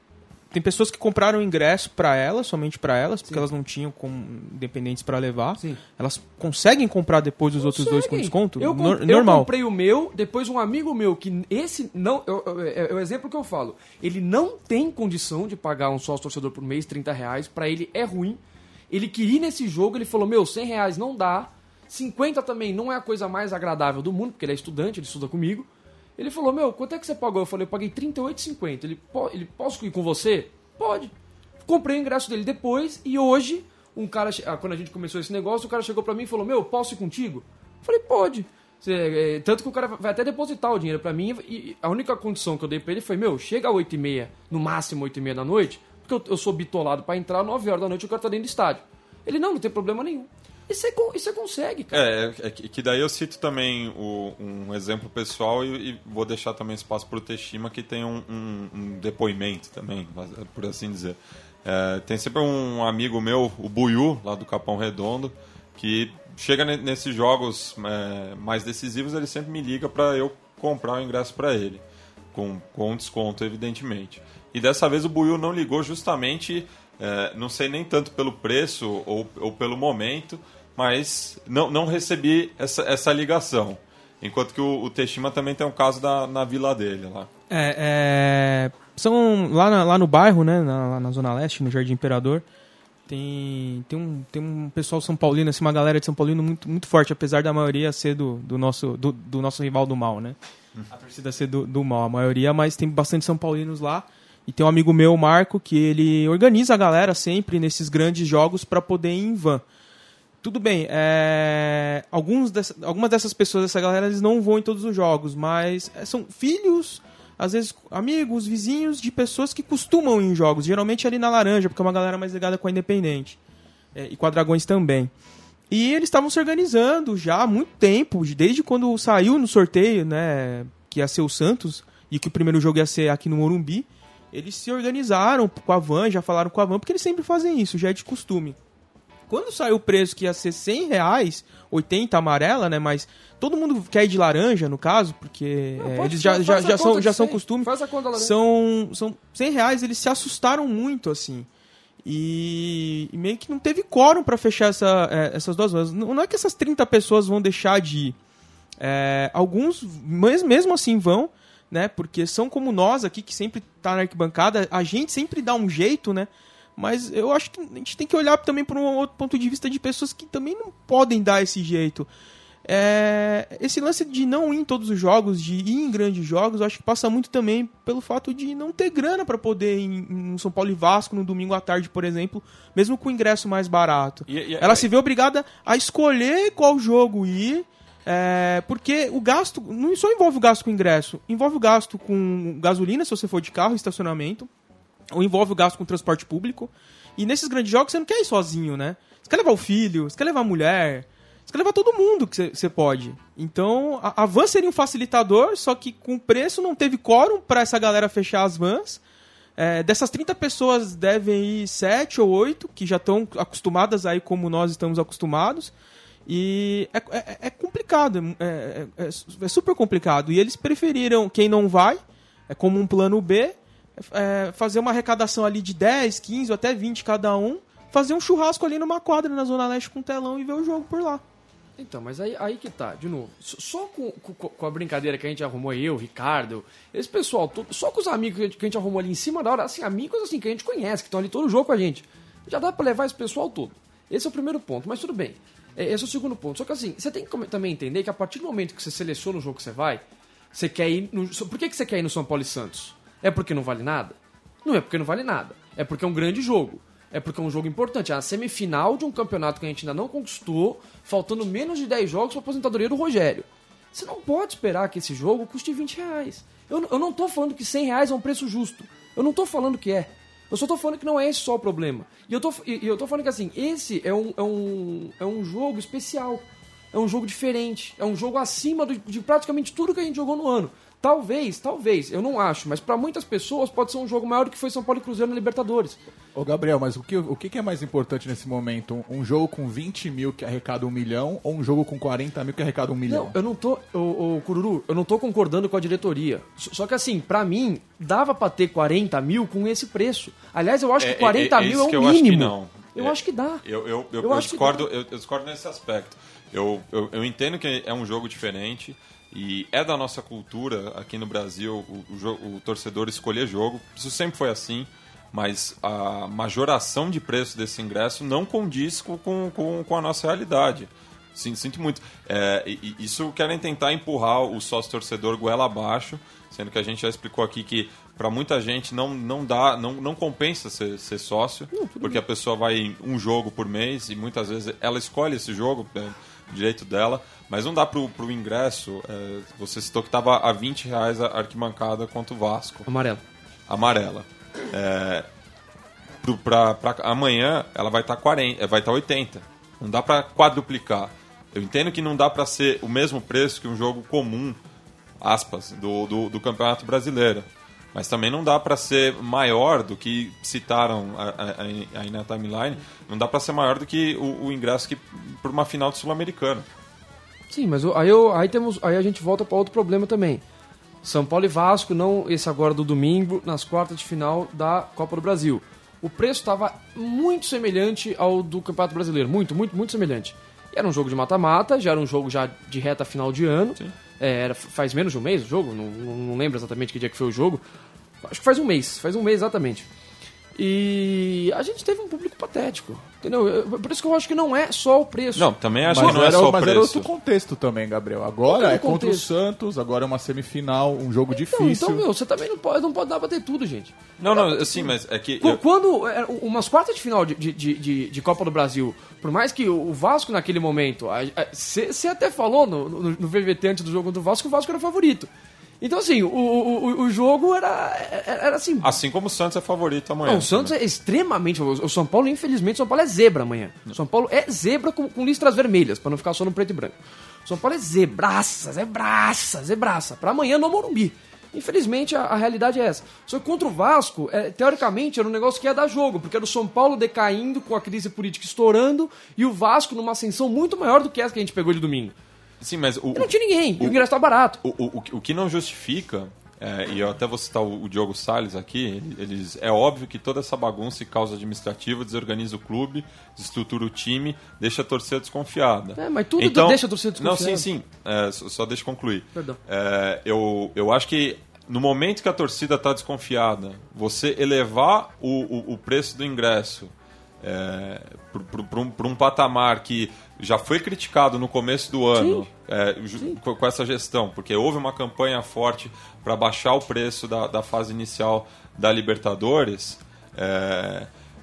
tem pessoas que compraram ingresso para elas, somente para elas, porque Sim. elas não tinham como independentes para levar. Sim. Elas conseguem comprar depois os outros dois com desconto? Eu, no, eu normal. comprei o meu, depois um amigo meu, que esse não... É o exemplo que eu falo. Ele não tem condição de pagar um sócio torcedor por mês, trinta reais. Para ele é ruim. Ele queria ir nesse jogo, ele falou, meu, cem reais não dá. cinquenta também não é a coisa mais agradável do mundo, porque ele é estudante, ele estuda comigo. Ele falou, meu, quanto é que você pagou? Eu falei, eu paguei trinta e oito reais e cinquenta centavos. Ele, ele, posso ir com você? Pode. Comprei o ingresso dele depois e hoje, um cara, quando a gente começou esse negócio, o cara chegou pra mim e falou, meu, posso ir contigo? Eu falei, pode. Você, é, tanto que o cara vai até depositar o dinheiro pra mim e a única condição que eu dei pra ele foi, meu, chega às oito e meia, no máximo oito e meia da noite, porque eu, eu sou bitolado pra entrar, nove horas da noite o cara tá dentro do estádio. Ele, não, não tem problema nenhum. E você, e você consegue, cara. É, é que daí eu cito também o, um exemplo pessoal e, e vou deixar também espaço para o Teshima, que tem um, um, um depoimento também, por assim dizer. É, tem sempre um amigo meu, o Buiú, lá do Capão Redondo, que chega nesses jogos é, mais decisivos, ele sempre me liga para eu comprar o ingresso para ele, com, com desconto, evidentemente. E dessa vez o Buiú não ligou justamente, é, não sei nem tanto pelo preço ou, ou pelo momento, mas não, não recebi essa, essa ligação. Enquanto que o, o Teshima também tem um caso da, na vila dele lá. É, é, são lá, na, lá no bairro, né, na, na Zona Leste, no Jardim Imperador, tem, tem, um, tem um pessoal São Paulino, assim, uma galera de São Paulino muito, muito forte, apesar da maioria ser do, do, nosso, do, do nosso rival do mal, né? Hum. A torcida ser do, do mal, a maioria, mas tem bastante São Paulinos lá. E tem um amigo meu, o Marco, que ele organiza a galera sempre nesses grandes jogos para poder ir em van. Tudo bem, é, alguns dessa, algumas dessas pessoas, dessa galera, eles não vão em todos os jogos, mas são filhos, às vezes amigos, vizinhos de pessoas que costumam ir em jogos, geralmente ali na Laranja, porque é uma galera mais ligada com a Independente, é, e com a Dragões também. E eles estavam se organizando já há muito tempo, desde quando saiu no sorteio, né, que ia ser o Santos, e que o primeiro jogo ia ser aqui no Morumbi, eles se organizaram com a van, já falaram com a van, porque eles sempre fazem isso, já é de costume. Quando saiu o preço que ia ser cem reais, oitenta amarela, né? Mas todo mundo quer ir de laranja, no caso, porque não, é, eles já, já, já, são, já são costume. Faz a conta laranja. São, são cem reais, eles se assustaram muito, assim. E, e meio que não teve quórum para fechar essa, é, essas duas vans. Não, não é que essas trinta pessoas vão deixar de ir. É, alguns, mas mesmo assim, vão, né? Porque são como nós aqui, que sempre tá na arquibancada, a gente sempre dá um jeito, né? Mas eu acho que a gente tem que olhar também por um outro ponto de vista de pessoas que também não podem dar esse jeito. É, esse lance de não ir em todos os jogos, de ir em grandes jogos, eu acho que passa muito também pelo fato de não ter grana para poder ir em São Paulo e Vasco no domingo à tarde, por exemplo, mesmo com o ingresso mais barato. E, e, Ela é... se vê obrigada a escolher qual jogo ir, é, porque o gasto não só envolve o gasto com ingresso, envolve o gasto com gasolina, se você for de carro, estacionamento, ou envolve o gasto com transporte público. E nesses grandes jogos você não quer ir sozinho, né? Você quer levar o filho, você quer levar a mulher, você quer levar todo mundo que você pode. Então, a, a van seria um facilitador, só que com o preço não teve quórum para essa galera fechar as vans. É, dessas trinta pessoas devem ir sete ou oito, que já estão acostumadas aí como nós estamos acostumados. E é, é, é complicado, é, é, é super complicado. E eles preferiram, quem não vai, é como um plano B, É, fazer uma arrecadação ali de dez, quinze ou até vinte cada um, fazer um churrasco ali numa quadra na Zona Leste com telão e ver o jogo por lá. Então, mas aí, aí que tá, de novo, só com, com, com a brincadeira que a gente arrumou, eu, Ricardo, esse pessoal todo, só com os amigos que a, gente, que a gente arrumou ali em cima da hora, assim, amigos assim que a gente conhece, que estão ali todo jogo com a gente, já dá pra levar esse pessoal todo. Esse é o primeiro ponto, mas tudo bem. Esse é o segundo ponto. Só que assim, você tem que também entender que a partir do momento que você seleciona o jogo que você vai, você quer ir no... Por que, que você quer ir no São Paulo e Santos? É porque não vale nada? Não é porque não vale nada. É porque é um grande jogo. É porque é um jogo importante. É a semifinal de um campeonato que a gente ainda não conquistou, faltando menos de dez jogos para a aposentadoria do Rogério. Você não pode esperar que esse jogo custe vinte reais. Eu, eu não tô falando que cem reais é um preço justo. Eu não tô falando que é. Eu só tô falando que não é esse só o problema. E eu tô, e eu tô falando que assim, esse é um, é um, é um jogo especial. É um jogo diferente. É um jogo acima do, de praticamente tudo que a gente jogou no ano. Talvez, talvez, eu não acho, mas pra muitas pessoas pode ser um jogo maior do que foi São Paulo e Cruzeiro na Libertadores. Ô Gabriel, mas o que, o que é mais importante nesse momento? Um jogo com vinte mil que arrecada um milhão ou um jogo com quarenta mil que arrecada um milhão? Não, eu não tô, ô, ô, Cururu, eu não tô concordando com a diretoria. Só que assim, pra mim, dava pra ter quarenta mil com esse preço. Aliás, eu acho É, que quarenta é, é mil é isso que o eu acho que mínimo. não. Eu É, acho que dá. Eu, eu, eu, Eu eu acho que discordo, dá. eu, eu discordo nesse aspecto. Eu, eu, eu entendo que é um jogo diferente e é da nossa cultura aqui no Brasil o, o, jo- o torcedor escolher jogo. Isso sempre foi assim, mas a majoração de preço desse ingresso não condiz com, com, com a nossa realidade. Sim, sinto muito. É, e, e isso querem tentar empurrar o sócio-torcedor goela abaixo, sendo que a gente já explicou aqui que para muita gente não, não dá, não, não compensa ser, ser sócio, porque a pessoa vai em um jogo por mês e muitas vezes ela escolhe esse jogo, é direito dela, mas não dá pro, pro ingresso. É, você citou que estava a vinte reais a arquibancada contra o Vasco. Amarelo. Amarela. É, pro, pra, pra amanhã ela vai estar tá quarenta, vai estar tá oitenta. Não dá para quadruplicar. Eu entendo que não dá para ser o mesmo preço que um jogo comum, aspas, do, do, do Campeonato Brasileiro. Mas também não dá para ser maior do que citaram aí na timeline. Não dá para ser maior do que o, o ingresso que por uma final do Sul-Americano. Sim, mas eu- aí, eu, aí, temos, aí a gente volta para outro problema também. São Paulo e Vasco, não esse agora do domingo, nas quartas de final da Copa do Brasil. O preço estava muito semelhante ao do Campeonato Brasileiro. Muito, muito, muito semelhante. E era um jogo de mata-mata, já era um jogo já de reta final de ano. É, era, faz menos de um mês o jogo, não, não, não lembro exatamente que dia que foi o jogo. Acho que faz um mês, faz um mês exatamente. E a gente teve um público patético, entendeu? Eu- Por isso que eu acho que não é só o preço. Não, também acho Mas, que não é era, só o mas era preço. outro contexto também, Gabriel. Agora Outro é contra o contexto. Santos, agora é uma semifinal, um jogo Então, difícil. então, meu, você também não pode, não pode dar pra ter tudo, gente. Não, não, assim, mas é que... Qu- eu- Quando é, umas quartas de final de, de, de, de Copa do Brasil, por mais que o Vasco naquele momento, você até falou no, no, no V V T antes do jogo contra o Vasco que o Vasco era o favorito. Então, assim, o, o, o- o jogo era, era, era assim. Assim como o Santos é favorito amanhã. Não, o Santos é extremamente favorito. O São Paulo, infelizmente, o São Paulo é zebra amanhã. O São Paulo é zebra com, com listras vermelhas, pra não ficar só no preto e branco. O São Paulo é zebraça, zebraça, zebraça. Pra amanhã no Morumbi. Infelizmente, a, a realidade é essa. Só que contra o Vasco, é, teoricamente, era um negócio que ia dar jogo, porque era o São Paulo decaindo com a crise política estourando e o Vasco numa ascensão muito maior do que essa que a gente pegou de domingo. Sim, mas o, E não tinha ninguém, e o- o ingresso tá barato. O, o, o que- o que não justifica, é, e eu até vou citar o, o Diogo Salles aqui, ele- eles, é óbvio que toda essa bagunça e causa administrativa desorganiza o clube, desestrutura o time, deixa a torcida desconfiada. É, mas tudo deixa a torcida Não, desconfiada. sim, sim, é, só, só deixa eu concluir. Perdão. É, eu, eu acho que no momento que a torcida está desconfiada, você elevar o, o, o preço do ingresso é, para um, pra um patamar que já foi criticado no começo do ano é, ju- com, com essa gestão, porque houve uma campanha forte para baixar o preço da, da fase inicial da Libertadores, é,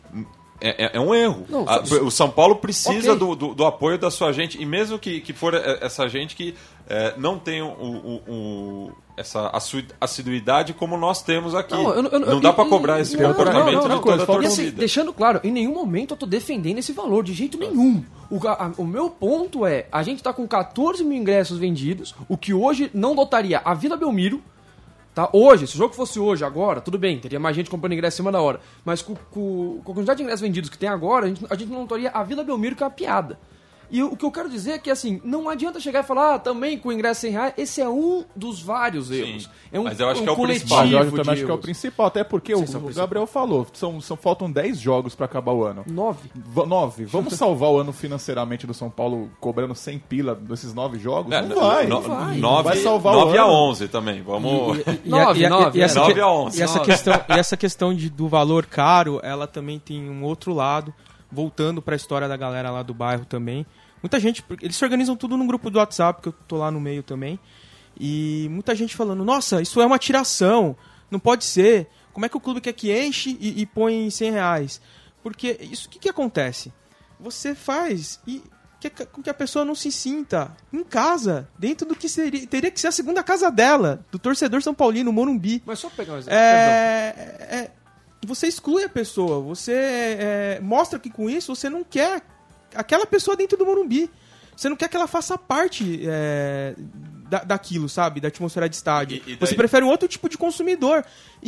é, é- é um erro. Não, A- só- o São Paulo precisa Ok. do, do, do apoio da sua gente, e mesmo que, que for é, essa gente que é, não tem o, o- o- essa assu- assiduidade como nós temos aqui. Não, eu- eu- não dá eu- para eu- cobrar esse não, comportamento não, não, não. de toda a Coisa, E assim, torcida. deixando claro, em nenhum momento eu tô defendendo esse valor, de jeito nenhum. O, ga- a- o meu ponto é, a gente tá com catorze mil ingressos vendidos, o que hoje não lotaria a Vila Belmiro, tá? Hoje, se o jogo fosse hoje, agora, tudo bem, teria mais gente comprando ingresso em cima da hora. Mas com, com- com a quantidade de ingressos vendidos que tem agora, a gente, a gente não lotaria a Vila Belmiro, que é uma piada. E o que eu quero dizer é que, assim, não adianta chegar e falar, ah, também com ingresso cem reais, esse é um dos vários erros. É um, mas eu acho um que é o coletivo principal. Mas eu acho, de também acho que é o erros. principal, até porque o, Sim, são o principal. Gabriel falou, são, são, faltam dez jogos pra acabar o ano. Nove. V- nove. Vamos salvar o ano financeiramente do São Paulo cobrando cem pila desses nove jogos? É, não vai. no- vai. nove- Vai salvar o nove a ano. onze também. Vamos. E a- Nove, e a- nove, e essa, é. que- Nove a onze. e essa Nove. questão, e essa questão de, do valor caro, ela também tem um outro lado, voltando para a história da galera lá do bairro também. Muita gente, porque eles se organizam tudo num grupo do WhatsApp, que eu tô lá no meio também, e muita gente falando, nossa, isso é uma tiração, não pode ser, como é que o clube quer que enche e, e põe cem reais? Porque isso, o que que acontece? Você faz e que, com que a pessoa não se sinta em casa, dentro do que seria, teria que ser a segunda casa dela, do torcedor São Paulino, Morumbi. Mas só pegar um exemplo. Perdão. É, é, você exclui a pessoa, você é, mostra que com isso você não quer aquela pessoa dentro do Morumbi. Você não quer que ela faça parte é, da, daquilo, sabe? Da atmosfera de estádio. E- e daí- Você prefere um outro tipo de consumidor.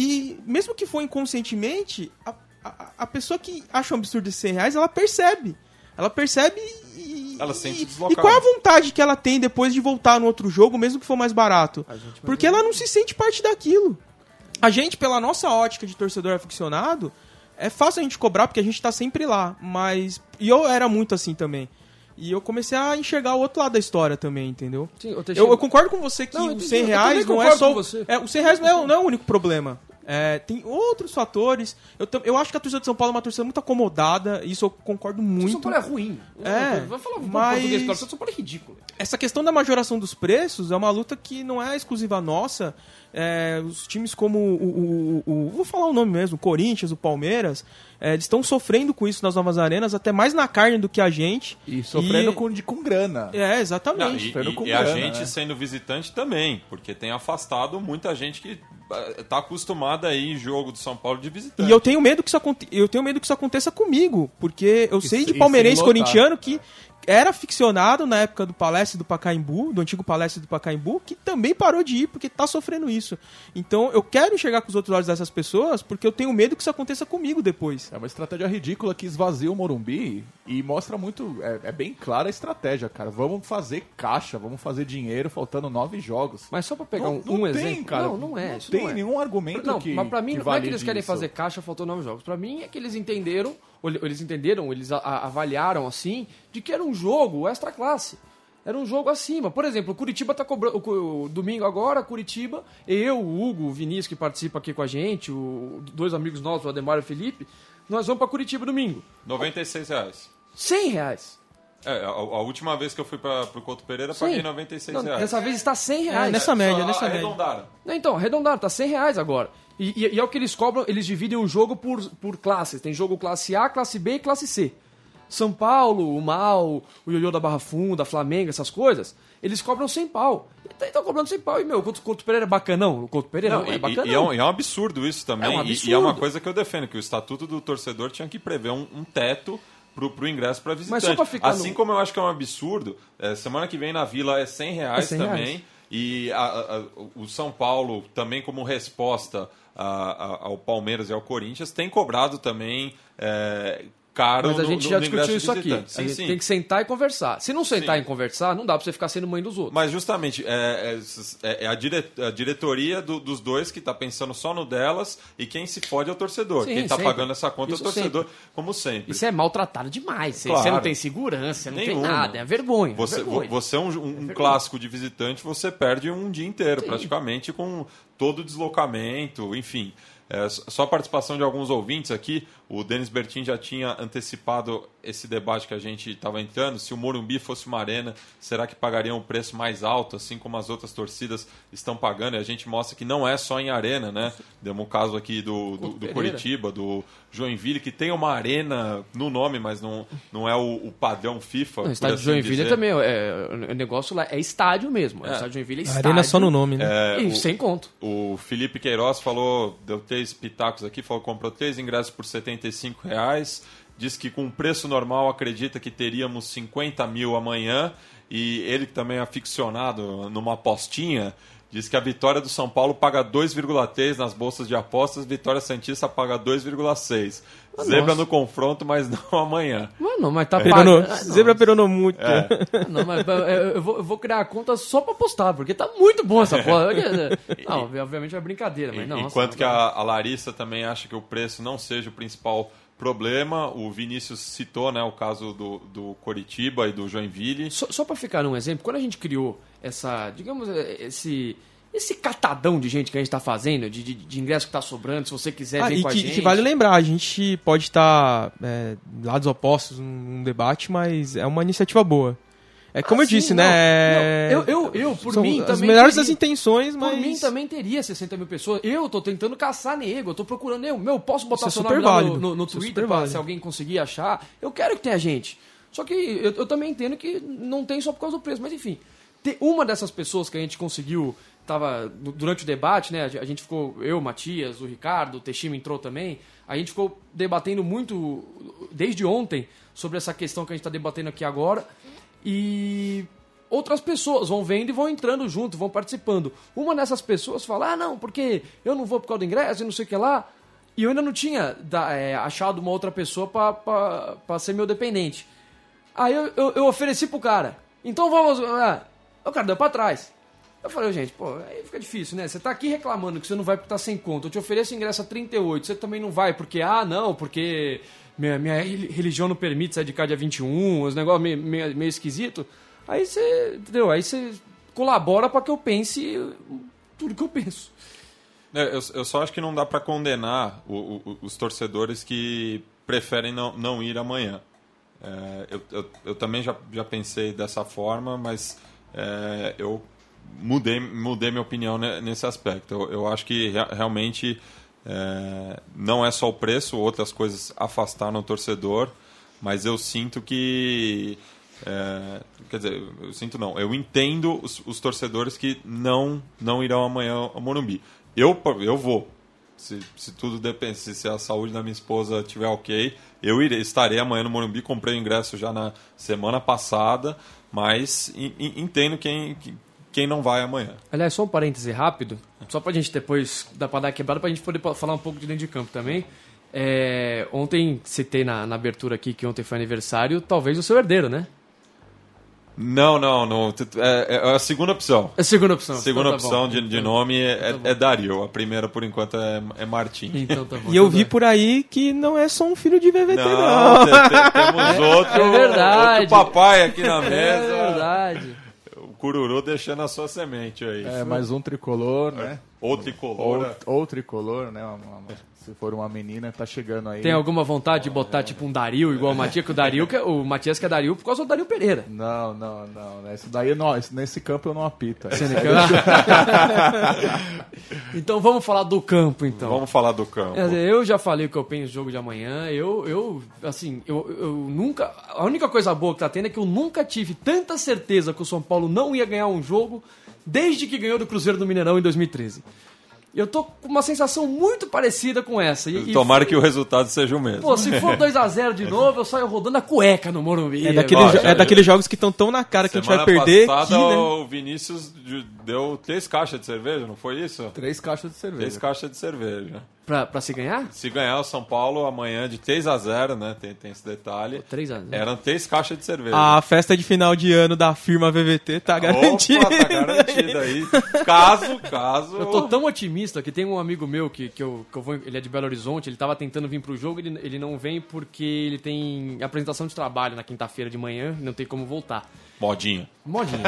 E mesmo que for inconscientemente, a, a, a pessoa que acha um absurdo esses cem reais, ela percebe. Ela percebe e... Ela se sente e, deslocada. e qual é a vontade que ela tem depois de voltar no outro jogo, mesmo que for mais barato? Porque ela não se sente parte daquilo. A gente, pela nossa ótica de torcedor aficionado, é fácil a gente cobrar porque a gente tá sempre lá. Mas... E eu era muito assim também. E eu comecei a enxergar o outro lado da história também, entendeu? Sim, ô, Teixeira, Eu, eu concordo com você que Não, eu os entendi, cem eu reais também não é concordo só... com você. É, os cem reais não é, não é o único problema. É, tem outros fatores. Eu, tam- eu acho que a torcida de São Paulo é uma torcida muito acomodada. Isso eu concordo o muito. São Paulo é ruim. É, Vai falar um pouco mas- português, claro, o São Paulo é ridículo. Essa questão da majoração dos preços é uma luta que não é exclusiva nossa. É, os times como o, o- o- o- vou falar o nome mesmo, o Corinthians, o Palmeiras, é, eles estão sofrendo com isso nas novas arenas, até mais na carne do que a gente. E sofrendo E- com, de, com grana. É, Não, exatamente. e, Fernando e- com e a grana, gente né? sendo visitante também, porque tem afastado muita gente que eh, tá acostumada aí em jogo do São Paulo de visitante. E eu tenho medo que isso aconte... eu tenho medo que isso aconteça comigo, porque eu sei de e palmeirense sem lotar. corintiano que era ficcionado na época do Palestra do Pacaembu, do antigo Palestra do Pacaembu, que também parou de ir porque tá sofrendo isso. Então eu quero enxergar com os outros olhos dessas pessoas, porque eu tenho medo que isso aconteça comigo depois. É uma estratégia ridícula que esvazia o Morumbi e mostra muito. É, é bem clara a estratégia, cara. Vamos fazer caixa, vamos fazer dinheiro faltando nove jogos. Mas só pra pegar Não- um, não um tem, exemplo. cara. Não, não é. Não isso tem não é. nenhum argumento Não, que. mas pra mim que não é vale que eles querem disso. fazer caixa faltando nove jogos. Pra mim é que eles entenderam, ou ele- eles entenderam, eles a- a- avaliaram assim, de que era um jogo extra classe. Era um jogo acima. Por exemplo, o Curitiba tá cobrando. O, Cu- o domingo agora, Curitiba, eu, o Hugo, o Vinícius, que participa aqui com a gente, o, dois amigos nossos, o Ademar e o Felipe, nós vamos pra Curitiba domingo. noventa e seis reais. cem reais. É, a, a última vez que eu fui para pro Couto Pereira, Sim. paguei noventa e seis Não, reais. dessa vez está cem reais. É, nessa média, Só nessa média. arredondaram. Não, então, arredondaram, tá cem reais agora. E, e- e é o que eles cobram, eles dividem o jogo por, por classes. Tem jogo classe A, classe B e classe C. São Paulo, o Mal, o Ioiô da Barra Funda, Flamengo, essas coisas, eles cobram cem pau. E estão cobrando cem pau. E, meu, o Couto, Couto Pereira é bacanão. O Couto Pereira Não, não, é e, bacanão. e é um, e é um absurdo isso também. É um E- E, é absurdo. uma coisa que eu defendo, que o Estatuto do Torcedor tinha que prever um, um teto pro, pro ingresso para visitante. só pra ficar assim no- como eu acho que é um absurdo, é, semana que vem na Vila é cem reais É cem também. reais. E a- a- o São Paulo, também como resposta a- a- ao Palmeiras e ao Corinthians, tem cobrado também é, caro Mas a no- gente no- já no ingresso discutiu de isso aqui. visitante. A Sim, gente sim. tem que sentar e conversar. Se não sentar Sim. e conversar, não dá pra você ficar sendo mãe dos outros. Mas justamente, é, é- é a, dire- a diretoria do- dos dois que está pensando só no delas e quem se fode é o torcedor. Sim, quem está sempre. pagando essa conta Isso é o torcedor, como sempre. Isso é maltratado demais. Você, Claro. você não tem segurança, você não Nenhuma. tem nada. É vergonha. Você, é vergonha. você é um, um- um clássico de visitante, você perde um dia inteiro, praticamente, com todo o deslocamento, enfim. É, só a participação de alguns ouvintes aqui. O Denis Bertin já tinha antecipado esse debate que a gente estava entrando. Se o Morumbi fosse uma arena, será que pagariam um preço mais alto, assim como as outras torcidas estão pagando? E a gente mostra que não é só em arena, né? Demos um caso aqui do, do, do Pereira. Coritiba, do Joinville, que tem uma arena no nome, mas não, não é o, o padrão FIFA. Não, o por estádio assim de Joinville dizer. também, é, o negócio lá é estádio mesmo. O estádio de Joinville é estádio. Arena só no nome, né? É, E o- sem conto. O Felipe Queiroz falou, deu três pitacos aqui, falou que comprou três ingressos por setenta e cinco reais. Diz que com preço normal acredita que teríamos cinquenta mil amanhã. E ele que também é aficionado numa apostinha, diz que a vitória do São Paulo paga dois vírgula três nas bolsas de apostas, Vitória Santista paga dois vírgula seis. Ah, Zebra nossa. no confronto, mas não amanhã. Mas não, mas tá Peronou. pagando. Ah, não. Zebra peronou muito. É. Não, mas é, eu vou, eu vou criar a conta só pra postar, porque tá muito bom essa porra. Não, obviamente é brincadeira, mas não. Enquanto nossa, que a, a Larissa também acha que o preço não seja o principal problema. O Vinícius citou, né, o caso do, do Coritiba e do Joinville. Só, só pra ficar num exemplo, quando a gente criou essa, digamos, esse, esse catadão de gente que a gente tá fazendo, de, de, de ingresso que tá sobrando, se você quiser Ah, vir e com a que, gente. que vale lembrar, a gente pode estar é, lados opostos num debate, mas é uma iniciativa boa. É como Ah, eu sim, disse, não, né? é- não. Eu, eu, eu, por são mim, as também. melhores teria. das intenções, mas... Por mim também teria sessenta mil pessoas. Eu tô tentando caçar nego, eu tô procurando. Eu, meu, posso botar Isso é seu super nome lá no, válido. no, no Isso é Twitter super pra, válido. se alguém conseguir achar. Eu quero que tenha gente. Só que eu, eu também entendo que não tem só por causa do preço. Mas enfim, ter uma dessas pessoas que a gente conseguiu, tava du- durante o debate, né? A gente- a gente ficou, eu, o Matias, o Ricardo, o Teixeira entrou também. A gente ficou debatendo muito desde ontem sobre essa questão que a gente tá debatendo aqui agora. E outras pessoas vão vendo e vão entrando junto, vão participando. Uma dessas pessoas fala, ah, não, porque eu não vou por causa do ingresso e não sei o que lá. E eu ainda não tinha da, é, achado uma outra pessoa para ser meu dependente. Aí eu, eu, eu ofereci pro cara. Então vamos... Ah, o cara deu pra trás. Eu falei, gente, pô, aí fica difícil, né? Você tá aqui reclamando que você não vai porque tá sem conta. Eu te ofereço ingresso a trinta e oito, você também não vai porque, ah, não, porque minha, minha religião não permite sair de cá dia vinte e um, os negócios meio, meio, meio esquisito. Aí você, entendeu? Aí você colabora pra que eu pense tudo que eu penso. É, eu, eu só acho que não dá para condenar o, o, os torcedores que preferem não, não ir amanhã. É, eu, eu, eu também já, já pensei dessa forma, mas é, eu mudei, mudei minha opinião nesse aspecto. Eu, eu acho que rea, realmente é, não é só o preço, outras coisas afastaram o torcedor, mas eu sinto que... É, quer dizer, eu sinto não, eu entendo os, os torcedores que não, não irão amanhã ao Morumbi. Eu, eu vou. Se, se tudo depende, se, se a saúde da minha esposa estiver ok, eu irei, estarei amanhã no Morumbi. Comprei o ingresso já na semana passada, mas in, in, entendo quem, quem não vai amanhã. Aliás, só um parêntese rápido, só pra gente depois dar pra dar quebrada, pra gente poder falar um pouco de dentro de campo também. É, ontem, citei na, na abertura aqui que ontem foi aniversário, talvez o seu herdeiro, né? Não, não, não. É, é a segunda opção. É a segunda opção. Segunda então tá opção de, de nome é, então tá é Dario. A primeira, por enquanto, é, é Martim. Então tá bom. E eu vi por aí que não é só um filho de V V T, não. Não, te, te, temos outro, é verdade. outro papai aqui na mesa. É verdade. O Cururu deixando a sua semente aí. É, mais um tricolor, né? Ou tricolor. Ou, ou tricolor, né? Uma, uma, se for uma menina, tá chegando aí. Tem alguma vontade de botar tipo um Dario, igual o Matias, que o Dario, que, o Matias que é Dario por causa do Dario Pereira. Não, não, não. Nesse, daí, não, nesse campo eu não apito. Então vamos falar do campo, então. Vamos falar do campo. Quer dizer, eu já falei o que eu penso do jogo de amanhã. Eu, eu assim, eu, eu nunca... A única coisa boa que tá tendo é que eu nunca tive tanta certeza que o São Paulo não ia ganhar um jogo desde que ganhou do Cruzeiro do Mineirão em dois mil e treze. Eu tô com uma sensação muito parecida com essa. E, Tomara e, que o resultado seja o mesmo. Pô, se for dois a zero de novo, eu saio rodando a cueca no Morumbi. É, daquele Ó, jo- já- é daqueles jogos que estão tão na cara que a gente vai perder. Semana Que, passada né? o Vinícius deu três caixas de cerveja, não foi isso? Três caixas de cerveja. Três caixas de cerveja. Pra, pra se ganhar? Se ganhar o São Paulo amanhã de três a zero, né? Tem, tem esse detalhe. três a zero. Eram três caixas de cerveja. A festa de final de ano da firma V V T tá garantida. Opa, tá garantida aí. Caso, caso... Eu tô tão otimista que tem um amigo meu que, que, eu, que eu vou, ele é de Belo Horizonte, ele tava tentando vir pro jogo, ele, ele não vem porque ele tem apresentação de trabalho na quinta-feira de manhã, não tem como voltar. Modinha. Modinha.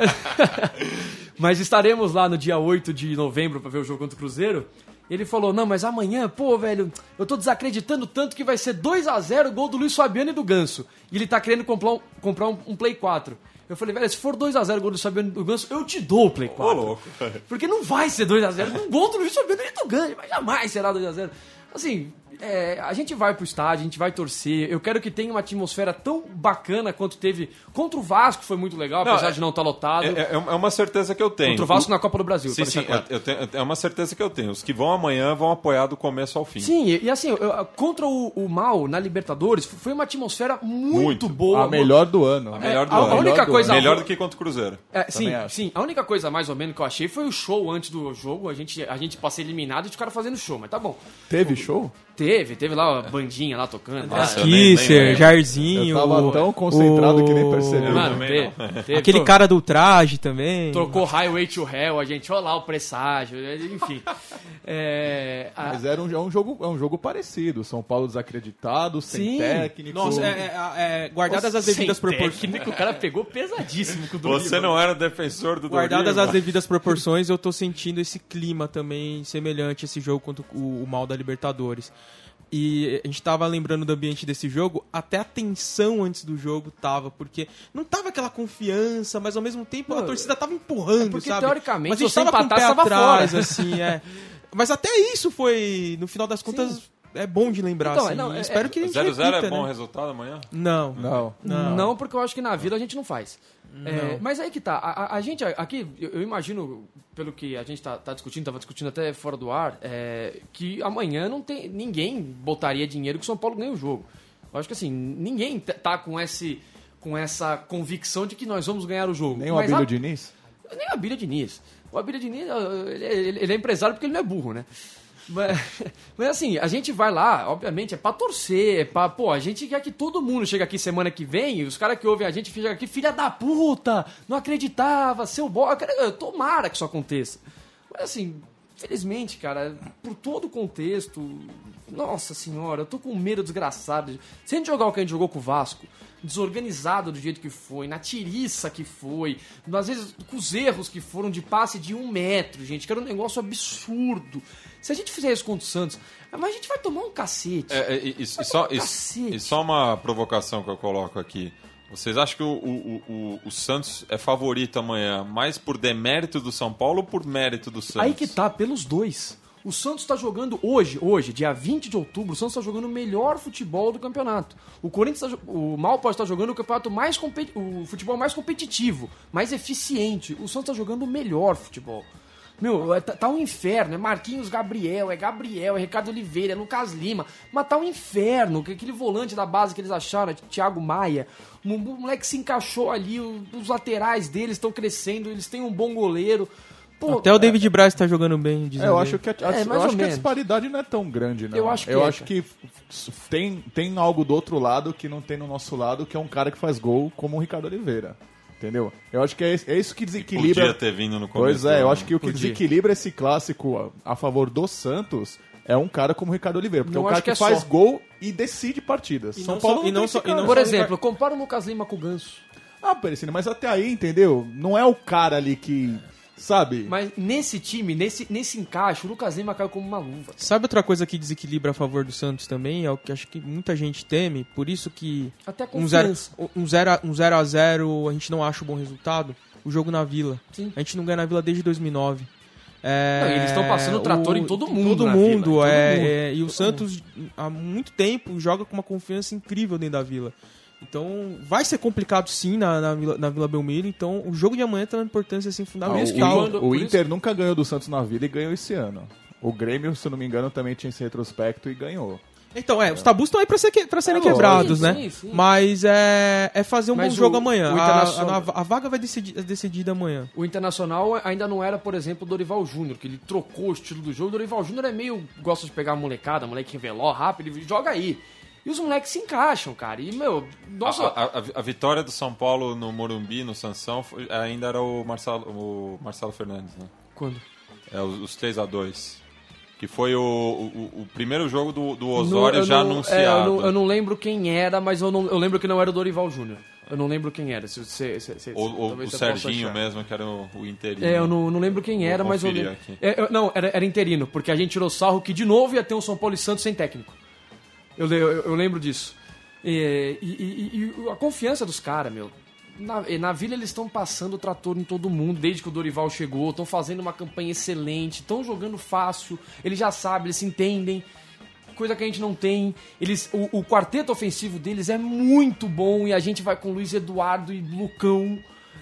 Mas estaremos lá no dia oito de novembro pra ver o jogo contra o Cruzeiro. Ele falou, não, mas amanhã, pô, velho, eu tô desacreditando tanto que vai ser dois a zero o gol do Luiz Fabiano e do Ganso. E ele tá querendo comprar um, comprar um, um Play quatro. Eu falei, velho, se for dois a zero o gol do Luiz Fabiano e do Ganso, eu te dou o Play quatro. Ô, louco. Porque não vai ser dois a zero um gol do Luiz Fabiano e do Ganso, mas jamais será dois a zero. Assim, é, a gente vai pro estádio, a gente vai torcer. Eu quero que tenha uma atmosfera tão bacana quanto teve contra o Vasco, foi muito legal, Não, apesar é- de não estar lotado. É, é- é uma certeza que eu tenho. Contra o Vasco na Copa do Brasil. Sim, pra deixar sim, claro. eu, eu tenho, é uma certeza que eu tenho. Os que vão amanhã vão apoiar do começo ao fim. Sim, e, e assim, eu- contra o, o Mal na Libertadores, foi uma atmosfera muito, Muito. boa. A melhor do ano. A melhor do a- a ano. única Melhor do coisa- ano. Melhor do que contra o Cruzeiro. É, sim, acho. sim. A única coisa mais ou menos que eu achei foi o show antes do jogo. A gente, a gente passei eliminado e os caras fazendo show, mas tá bom. Teve show? Teve, teve lá a bandinha lá tocando. Nossa, lá. eu nem- nem Kisser, lembro. Jairzinho. Eu tava tão concentrado que nem percebi. Mano, também teve, teve. Aquele Tro- cara do traje também. Trocou Highway to Hell, a gente, olha lá o presságio, enfim. É, a- Mas era um, é um jogo, é um jogo parecido. São Paulo desacreditado, sem Sim. técnico. Nossa, é, é, é, guardadas as devidas Sem proporções. técnico, o cara pegou pesadíssimo com o Dorival. Você não era defensor do Guardadas Dorival? as devidas proporções, eu tô sentindo esse clima também semelhante a esse jogo contra o, o Mal da Libertadores. E a gente tava lembrando do ambiente desse jogo, até a tensão antes do jogo tava, porque não tava aquela confiança, mas ao mesmo tempo a Não, torcida tava empurrando, é porque, sabe? teoricamente, mas a gente se você tava com o empatasse, pé tava atrás, fora. assim, é. Mas até isso foi, no final das contas, é bom de lembrar, Então, assim. não, e é- espero que a gente zero a zero repita, é bom né? resultado amanhã? Não, Não. Não. não. porque eu acho que na vida a gente não faz. É, mas aí que tá, a, a- a gente aqui, eu, eu imagino, pelo que a gente tá, tá discutindo, tava discutindo até fora do ar, é, que amanhã não tem, ninguém botaria dinheiro que o São Paulo ganhe o jogo. Eu acho que assim, ninguém t- tá com esse, com essa convicção de que nós vamos ganhar o jogo. Nem o Mas Abílio a- Diniz? Nem o Abílio Diniz. O Abílio Diniz, ele, ele- ele é empresário porque ele não é burro, né? Mas, mas assim, a gente vai lá, obviamente, é pra torcer, é pra, pô, a gente quer que todo mundo chegue aqui semana que vem, e os caras que ouvem a gente ficam aqui, filha da puta, não acreditava, seu boy, tomara que isso aconteça. Mas assim, felizmente, cara, por todo o contexto, nossa senhora, eu tô com medo desgraçado. Se a gente jogar o que a gente jogou com o Vasco, desorganizado do jeito que foi, na tiriça que foi, às vezes com os erros que foram de passe de um metro, gente, que era um negócio absurdo. Se a gente fizer isso contra o Santos, mas a gente vai tomar um cacete. É, é, e, e- e Vai só, tomar um e- cacete. e só uma provocação que eu coloco aqui. Vocês acham que o, o, o, o Santos é favorito amanhã mais por demérito do São Paulo ou por mérito do Santos? Aí que tá, pelos dois. O Santos tá jogando hoje, hoje, dia vinte de outubro, o Santos tá jogando o melhor futebol do campeonato. O Corinthians, tá, jo- o Mal pode estar jogando o campeonato mais competi- o futebol mais competitivo, mais eficiente. O Santos tá jogando o melhor futebol. Meu, é- tá, tá um inferno, é Marquinhos Gabriel, é Gabriel, é Ricardo Oliveira, é Lucas Lima, mas tá um inferno, que aquele volante da base que eles acharam, Thiago Maia, o mo- o moleque se encaixou ali, o- os laterais deles estão crescendo, eles têm um bom goleiro. Pô, Até o David Braz tá jogando bem, dizem É, eu ele. acho que, a, É, eu mais acho ou que a menos. disparidade não é tão grande, não. Eu acho que eu é, acho que f- tem, tem algo do outro lado que não tem no nosso lado, que é um cara que faz gol como o Ricardo Oliveira. Entendeu? Eu acho que é, é isso que desequilibra. Podia ter vindo no começo. Pois é, do eu ano. acho que o que Podia. desequilibra esse clássico a, a favor do Santos é um cara como o Ricardo Oliveira. Porque Não é um cara acho que que, é faz só. gol e decide partidas. E São não Paulo só- não e não tem só- esse e não cara. Por só- exemplo, compara o Lucas Lima com o Ganso. Ah, Perecina, mas até aí, entendeu? Não é o cara ali que, sabe? Mas nesse time, nesse, nesse encaixe, o Lucas Lima caiu como uma luva. Sabe outra coisa que desequilibra a favor do Santos também? É o que acho que muita gente teme, por isso que Até a um zero, confiança. um zero, a- um zero a zero a gente não acha um bom resultado. O jogo na Vila. Sim. A gente não ganha na Vila desde dois mil e nove. É, Não, e eles estão passando trator em todo mundo Todo na mundo, Vila, em todo é, mundo. é, e o Todo Santos há muito tempo joga com uma confiança incrível dentro da Vila. Então vai ser complicado sim na, na, Vila, na Vila Belmiro. Então o jogo de amanhã tem uma importância assim, Ah, fundamental. isso que o, quando- o por Inter nunca ganhou do Santos na Vila e ganhou esse ano. O Grêmio, se eu não me engano, também tinha esse retrospecto e ganhou. Então, é, os tabus estão aí pra, ser que- pra serem É, quebrados, sim, né? sim, sim. Mas é, é fazer um Mas bom jogo o- amanhã. o A- Internacional- a, a vaga vai decidir, é decidida amanhã. O Internacional ainda não era, por exemplo, o Dorival Júnior, que ele trocou o estilo do jogo. O Dorival Júnior é meio. Gosta de pegar a molecada, moleque veloz, rápido, ele joga aí. E os moleques se encaixam, cara. E, meu, nossa. A, a- a vitória do São Paulo no Morumbi, no Sansão, foi- ainda era o Marcelo, o Marcelo Fernandes, né? Quando? É, os, os três a dois. Que foi o, o, o primeiro jogo do, do No- Osório eu já não- anunciado. é, eu, não, eu não lembro quem era, mas eu, não, eu lembro que não era o Dorival Júnior. Eu não lembro quem era. Se, se, se, se, Ou, ou talvez o você possa Serginho achar. mesmo, que era o, o interino. É, eu não, não lembro quem era, Vou mas eu conferir lembro. aqui. É, eu- não, era, era interino, porque a gente tirou sarro que de novo ia ter um São Paulo e Santos sem técnico. Eu, le- eu, eu lembro disso. E, e- e- e a confiança dos caras, meu. Na, na Vila eles estão passando o trator em todo mundo desde que o Dorival chegou, estão fazendo uma campanha excelente, estão jogando fácil, eles já sabem, eles se entendem, coisa que a gente não tem. Eles, o, o quarteto ofensivo deles é muito bom e a gente vai com Luiz Eduardo e Lucão.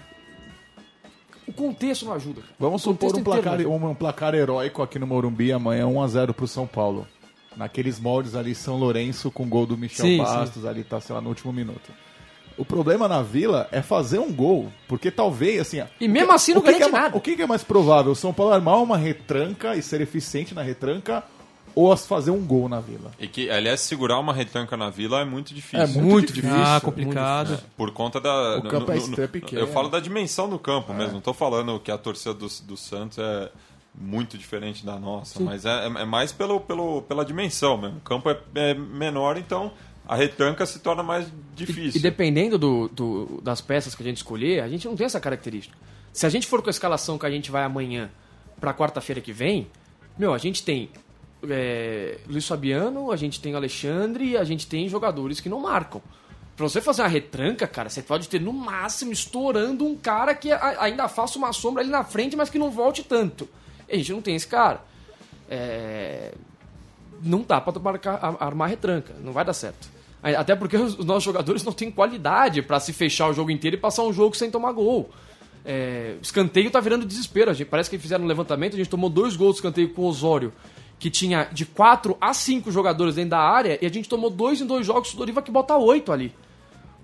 O contexto não ajuda. cara. Vamos O supor contexto um inteiro placar, não ajuda. um placar heróico aqui no Morumbi amanhã, um a zero pro São Paulo. Naqueles moldes ali, São Lourenço com gol do Michel Sim, Bastos, ali tá, sei lá, no último minuto. O problema na Vila é fazer um gol, porque talvez, assim... E mesmo assim não o que garante que é, nada. O que que é mais provável? O São Paulo armar uma retranca e ser eficiente na retranca ou as fazer um gol na Vila? E que, aliás, segurar uma retranca na Vila é muito difícil. É muito difícil. Ah, complicado. Por conta da. O campo é extremo pequeno. Eu falo da dimensão do campo mesmo. Não tô falando que a torcida do, do Santos é muito diferente da nossa, mas é, é mais pelo, pelo, pela dimensão mesmo. O campo é, é menor, então a retranca se torna mais difícil. E dependendo do, do- das peças que a gente escolher, a gente não tem essa característica. Se a gente for com a escalação que a gente vai amanhã pra quarta-feira que vem, meu, a gente tem é, Luiz Fabiano, a gente tem Alexandre, a gente tem jogadores que não marcam. Pra você fazer uma retranca, cara, você pode ter no máximo estourando um cara que a- ainda faça uma sombra ali na frente, mas que não volte tanto. E a gente não tem esse cara. É, não dá pra marcar, a- armar retranca, não vai dar certo. Até porque os os nossos jogadores não têm qualidade pra se fechar o jogo inteiro e passar um jogo sem tomar gol. É, escanteio tá virando desespero. A gente, parece que fizeram um levantamento, a gente tomou dois gols de escanteio com o Osório, que tinha de quatro a cinco jogadores dentro da área, e a gente tomou dois em dois jogos, o Doriva que bota oito ali.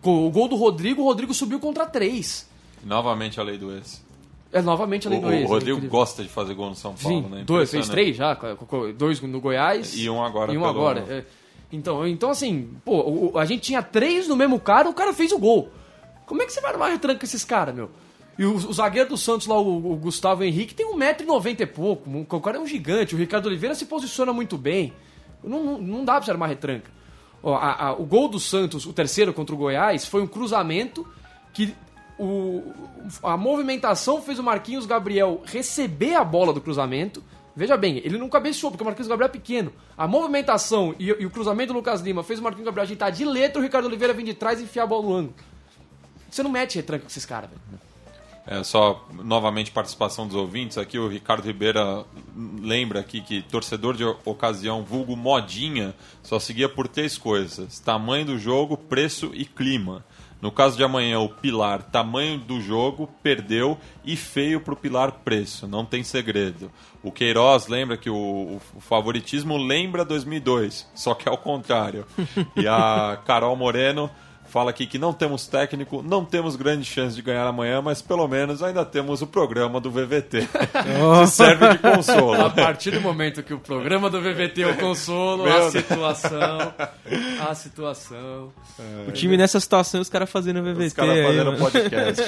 O gol do Rodrigo, o Rodrigo subiu contra três. Novamente a lei do ex. É novamente a lei O, do ex. o Rodrigo né? gosta de fazer gol no São Paulo, Sim, né? dois, fez Impressionante. três já, dois no Goiás E um agora e um pelo- agora. É. Então, então, assim, pô, o- a gente tinha três no mesmo cara, o cara fez o gol. Como é que você vai armar retranca com esses caras, meu? E o, o zagueiro do Santos lá, o, o Gustavo Henrique, tem um metro e noventa e pouco, o cara é um gigante, o Ricardo Oliveira se posiciona muito bem. Não, não, não dá pra você armar retranca. Ó, a- a- o gol do Santos, o terceiro contra o Goiás, foi um cruzamento que o, a movimentação fez o Marquinhos Gabriel receber a bola do cruzamento. Veja bem, ele não cabeceou, porque o Marquinhos Gabriel é pequeno. A movimentação e, e o cruzamento do Lucas Lima fez o Marquinhos Gabriel ajeitar de letra, o Ricardo Oliveira vir de trás e enfiar a bola no ângulo. Você não mete retranca com esses caras, velho. É, só novamente participação dos ouvintes aqui, o Ricardo Ribeira lembra aqui que torcedor de ocasião, vulgo modinha, só seguia por três coisas: tamanho do jogo, preço e clima. No caso de amanhã, o pilar tamanho do jogo perdeu e feio pro pilar preço, não tem segredo. O Queiroz lembra que o, o favoritismo lembra dois mil e dois, só que é o contrário. E a Carol Moreno fala aqui que não temos técnico, não temos grande chance de ganhar amanhã, mas pelo menos ainda temos o programa do V V T, que serve de consolo. A partir do momento que o programa do V V T é o consolo, Meu a Deus. situação, a situação... O time nessa situação, os caras fazendo V V T Os caras aí, fazendo mano. podcast.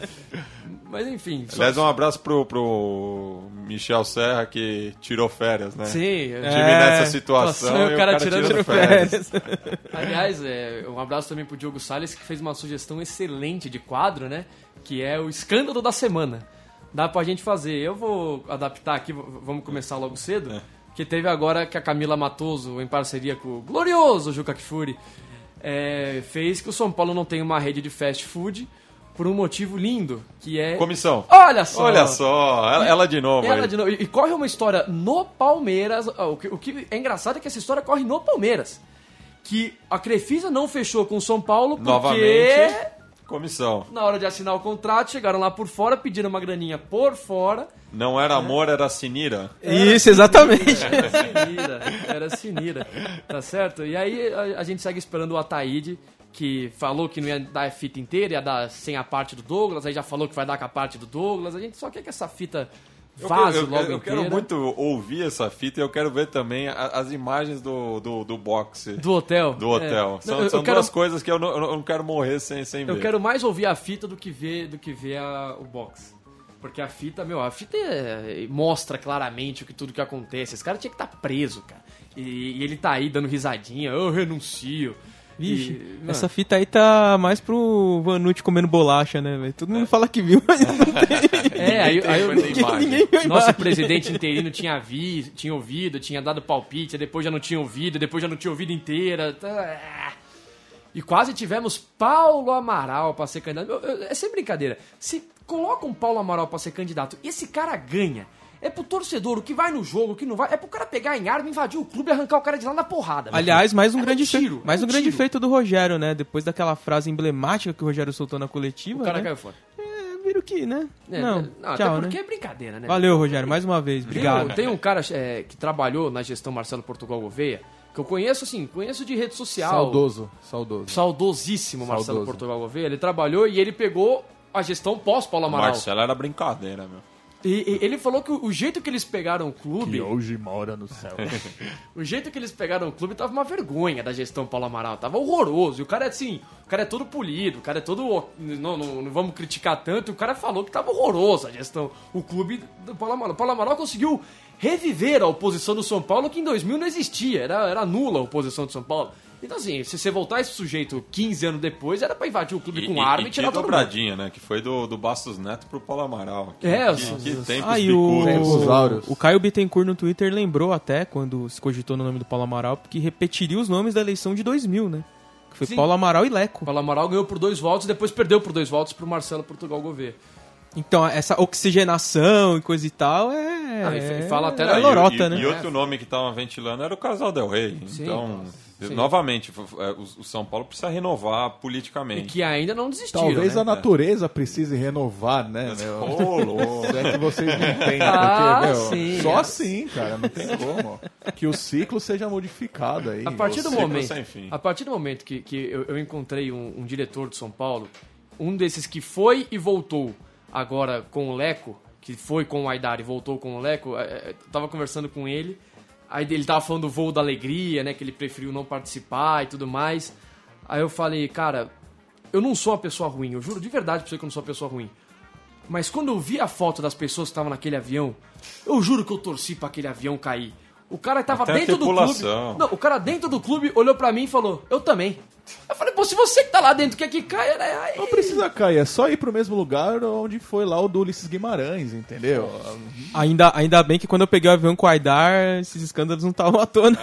Mas enfim... só- Aliás, um abraço pro, pro Michel Serra, que tirou férias, né? Sim, O time É, nessa situação situação, e o cara tirando tirando férias. Aliás, é, um abraço também pro Diogo Salles, que fez uma sugestão excelente de quadro, né? Que é o escândalo da semana. Dá pra gente fazer. Eu vou adaptar aqui, v- vamos começar logo cedo. É. Que teve agora que a Camila Matoso, em parceria com o glorioso Juca Kfouri, é, fez que o São Paulo não tem uma rede de fast food por um motivo lindo, que é... Comissão. Olha só! Olha só, ela, ela de novo Ela aí. de novo. E, e corre uma história no Palmeiras. ó, O que, o que é engraçado é que essa história corre no Palmeiras. Que a Crefisa não fechou com o São Paulo porque Novamente, comissão. na hora de assinar o contrato chegaram lá por fora, pediram uma graninha por fora. Não era amor, era sinira. Isso, exatamente. Era sinira, era sinira, tá certo? E aí a, a gente segue esperando o Ataíde, que falou que não ia dar a fita inteira, ia dar sem a parte do Douglas, aí já falou que vai dar com a parte do Douglas. A gente só quer que essa fita Eu vaze quero- eu, logo eu inteira. quero muito ouvir essa fita e eu quero ver também a- as imagens do, do, do boxe. Do hotel. Do hotel. É. São, Eu- eu são quero- duas coisas que eu não, eu não quero morrer sem, sem Eu ver. quero mais ouvir a fita do que ver, do que ver a- o box. Porque a fita, meu, a fita é- mostra claramente o que, tudo que acontece. Esse cara tinha que estar preso, cara. E, e ele tá aí dando risadinha, eu renuncio. Vixe, E, mano, essa fita aí tá mais pro Vanucci comendo bolacha, né, velho? Todo mundo fala que viu, mas não tem. É, aí, aí eu- Ninguém tem Ninguém, imagem. ninguém viu a Nosso imagem. presidente interino tinha, vi, tinha ouvido, tinha dado palpite, depois já não tinha ouvido, depois já não tinha ouvido inteira. tá. E quase tivemos Paulo Amaral pra ser candidato. Eu- eu- É sem brincadeira. Se coloca um Paulo Amaral pra ser candidato e esse cara ganha, é pro torcedor, o que vai no jogo, o que não vai, é pro cara pegar em arma, invadir o clube e arrancar o cara de lá na porrada. meu Aliás, filho. mais um É grande tiro, feito, mais é um grande tiro. feito do Rogério, né? Depois daquela frase emblemática que o Rogério soltou na coletiva, O cara né? caiu fora. É, vira o que, né? É, não, até tchau, porque né? é brincadeira, né? Valeu, Rogério, mais uma vez. Tem Obrigado. um, tem um cara é, que trabalhou na gestão Marcelo Portugal Gouveia, que eu conheço, assim, conheço de rede social. Saudoso, saudoso. Saudosíssimo Marcelo Saudoso. Portugal Gouveia. Ele trabalhou e ele pegou a gestão pós-Paulo Amaral. Marcelo era brincadeira, meu. E, e ele falou que o, o jeito que eles pegaram o clube, Que hoje mora no céu. o jeito que eles pegaram o clube tava uma vergonha da gestão Paulo Amaral. Tava horroroso. E o cara é assim, o cara é todo polido, o cara é todo... Não, não, não vamos criticar tanto. O cara falou que tava horroroso a gestão, o clube do Paulo Amaral. O Paulo Amaral conseguiu reviver a oposição do São Paulo, que em dois mil não existia. Era, era nula a oposição do São Paulo. Então, assim, se você voltar esse sujeito quinze anos depois, era pra invadir o clube com arma e, tirar que todo mundo. dobradinha, né? Que foi do, do Bastos Neto pro Paulo Amaral. Que, É, que, os- que os- tempos Ah, e o, Tempos áureos. o Caio Bittencourt no Twitter lembrou até, quando se cogitou no nome do Paulo Amaral, que repetiria os nomes da eleição de dois mil, né? Que foi Sim. Paulo Amaral e Leco. Paulo Amaral ganhou por dois votos e depois perdeu por dois votos pro Marcelo Portugal Gouveia. Então, essa oxigenação e coisa e tal é... Ah, e fa- e fala até é da- E- lorota, e, né? E outro nome que tava ventilando era o Casal Del Rey. Sim. Então, Sim. Novamente, o São Paulo precisa renovar politicamente. E que ainda não desistiram. Talvez né? a natureza precise renovar, né? Ô, Se é que vocês não entendem. Ah, porque, meu, sim. só assim, cara, não tem como. Que o ciclo seja modificado aí. A partir do ciclo momento, sem fim. a partir do momento que, que eu, eu encontrei um, um diretor de São Paulo, um desses que foi e voltou agora com o Leco, que foi com o Aidar e voltou com o Leco, eu tava conversando com ele, aí ele tava falando do voo da alegria, né, que ele preferiu não participar e tudo mais. Aí eu falei, cara, eu não sou uma pessoa ruim, eu juro de verdade pra você que eu não sou uma pessoa ruim. Mas quando eu vi a foto das pessoas que estavam naquele avião, eu juro que eu torci pra aquele avião cair. O cara tava Até a dentro do clube. tripulação. Não, o cara dentro do clube olhou pra mim e falou, eu também. Eu falei, pô, se você que tá lá dentro quer que caia, né? Aí... Não precisa cair, é só ir pro mesmo lugar onde foi lá o do Ulisses Guimarães, entendeu? Ainda, ainda bem que quando eu peguei o avião com o Aidar, esses escândalos não estavam à tona,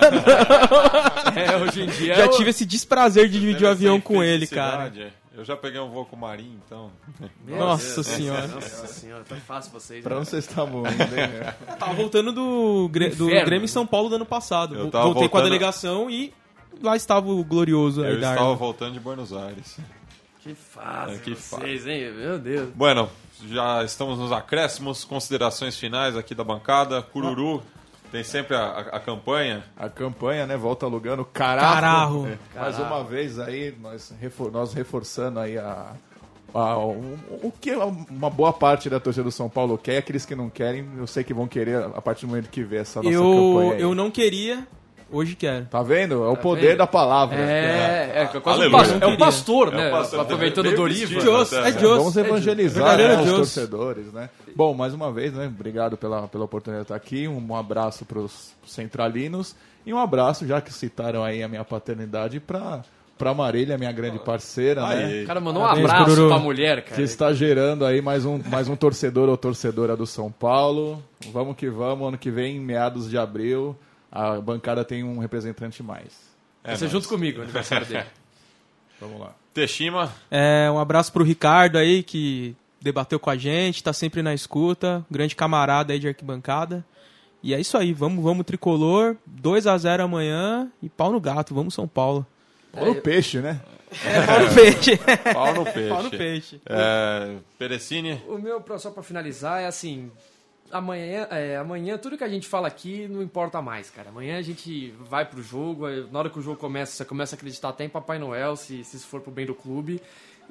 não. É, hoje em dia... Já eu... tive esse desprazer de dividir o avião com ele, cara. Eu já peguei um voo com o Marinho, então... Meu Nossa Deus, senhora. Nossa senhora, tá fácil vocês. Pra né? onde vocês estavam indo, hein? Tava voltando do, Gre- do Inferno. Grêmio em São Paulo do ano passado. Eu Vol- tava Voltei com a voltando- delegação e lá estava o glorioso Eu Aidar. estava voltando de Buenos Aires. Que fácil É, que vocês, hein? Meu Deus. Bueno, já estamos nos acréscimos, considerações finais aqui da bancada. Cururu tem sempre a, a, a campanha. A campanha, né? Volta alugando Carajo. Carajo. É, mais Carajo. uma vez aí, nós, refor- nós reforçando aí a, a- o, o que uma boa parte da torcida do São Paulo quer, aqueles que não querem, eu sei que vão querer a partir do momento que vê essa nossa Eu, campanha aí. eu não queria, hoje quero. Tá vendo? É o poder vendo? da palavra. É, é, é, quase um Aleluia. pas- é o pastor, É o né? pastor. Aproveitando o Veio Doriva. vestido Deus, até. é Deus. Vamos evangelizar Verdadeiro né, os Deus. torcedores, né? Bom, mais uma vez, né? Obrigado pela, pela oportunidade de estar aqui. Um abraço para os centralinos e um abraço, já que citaram aí a minha paternidade, para para Marília, minha grande parceira, né? Aí. O cara mandou um Parabéns, abraço Cururu. pra mulher, Que cara. está gerando aí mais um, mais um torcedor ou torcedora do São Paulo. Vamos que vamos, ano que vem, em meados de abril, a bancada tem um representante mais. É Vai ser nóis. junto comigo, o aniversário dele. Vamos lá. Teshima, É, um abraço pro Ricardo aí, que debateu com a gente, tá sempre na escuta, grande camarada aí de arquibancada. E é isso aí, vamos, vamos tricolor, dois a zero amanhã e pau no gato, vamos São Paulo. Olha o peixe, né? É, pau no peixe. pau no peixe. Pau no peixe. É, Perecini, O meu, pra- só pra finalizar, é assim... Amanhã, é, amanhã, tudo que a gente fala aqui não importa mais, cara. Amanhã a gente vai pro jogo, é, na hora que o jogo começa, você começa a acreditar até em Papai Noel, se, se isso for pro bem do clube.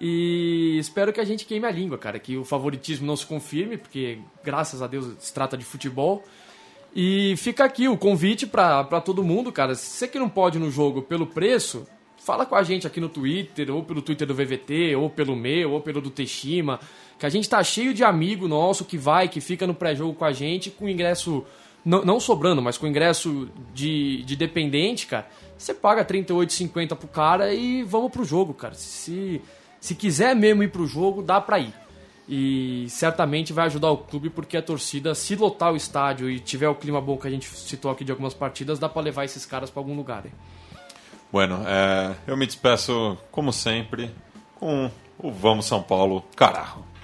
E espero que a gente queime a língua, cara. Que o favoritismo não se confirme, porque, graças a Deus, se trata de futebol. E fica aqui o convite pra, pra todo mundo, cara. Se você que não pode ir no jogo pelo preço, fala com a gente aqui no Twitter, ou pelo Twitter do V V T, ou pelo meu, ou pelo do Teshima, que a gente tá cheio de amigo nosso que vai, que fica no pré-jogo com a gente, com ingresso, não, não sobrando, mas com ingresso de, de dependente, cara. Você paga trinta e oito reais e cinquenta centavos pro cara e vamos pro jogo, cara. Se, se quiser mesmo ir pro jogo, dá pra ir. E certamente vai ajudar o clube, porque a torcida, se lotar o estádio e tiver o clima bom que a gente citou aqui de algumas partidas, dá pra levar esses caras pra algum lugar, hein? bueno, é, eu me despeço, como sempre, com o Vamos São Paulo, carajo.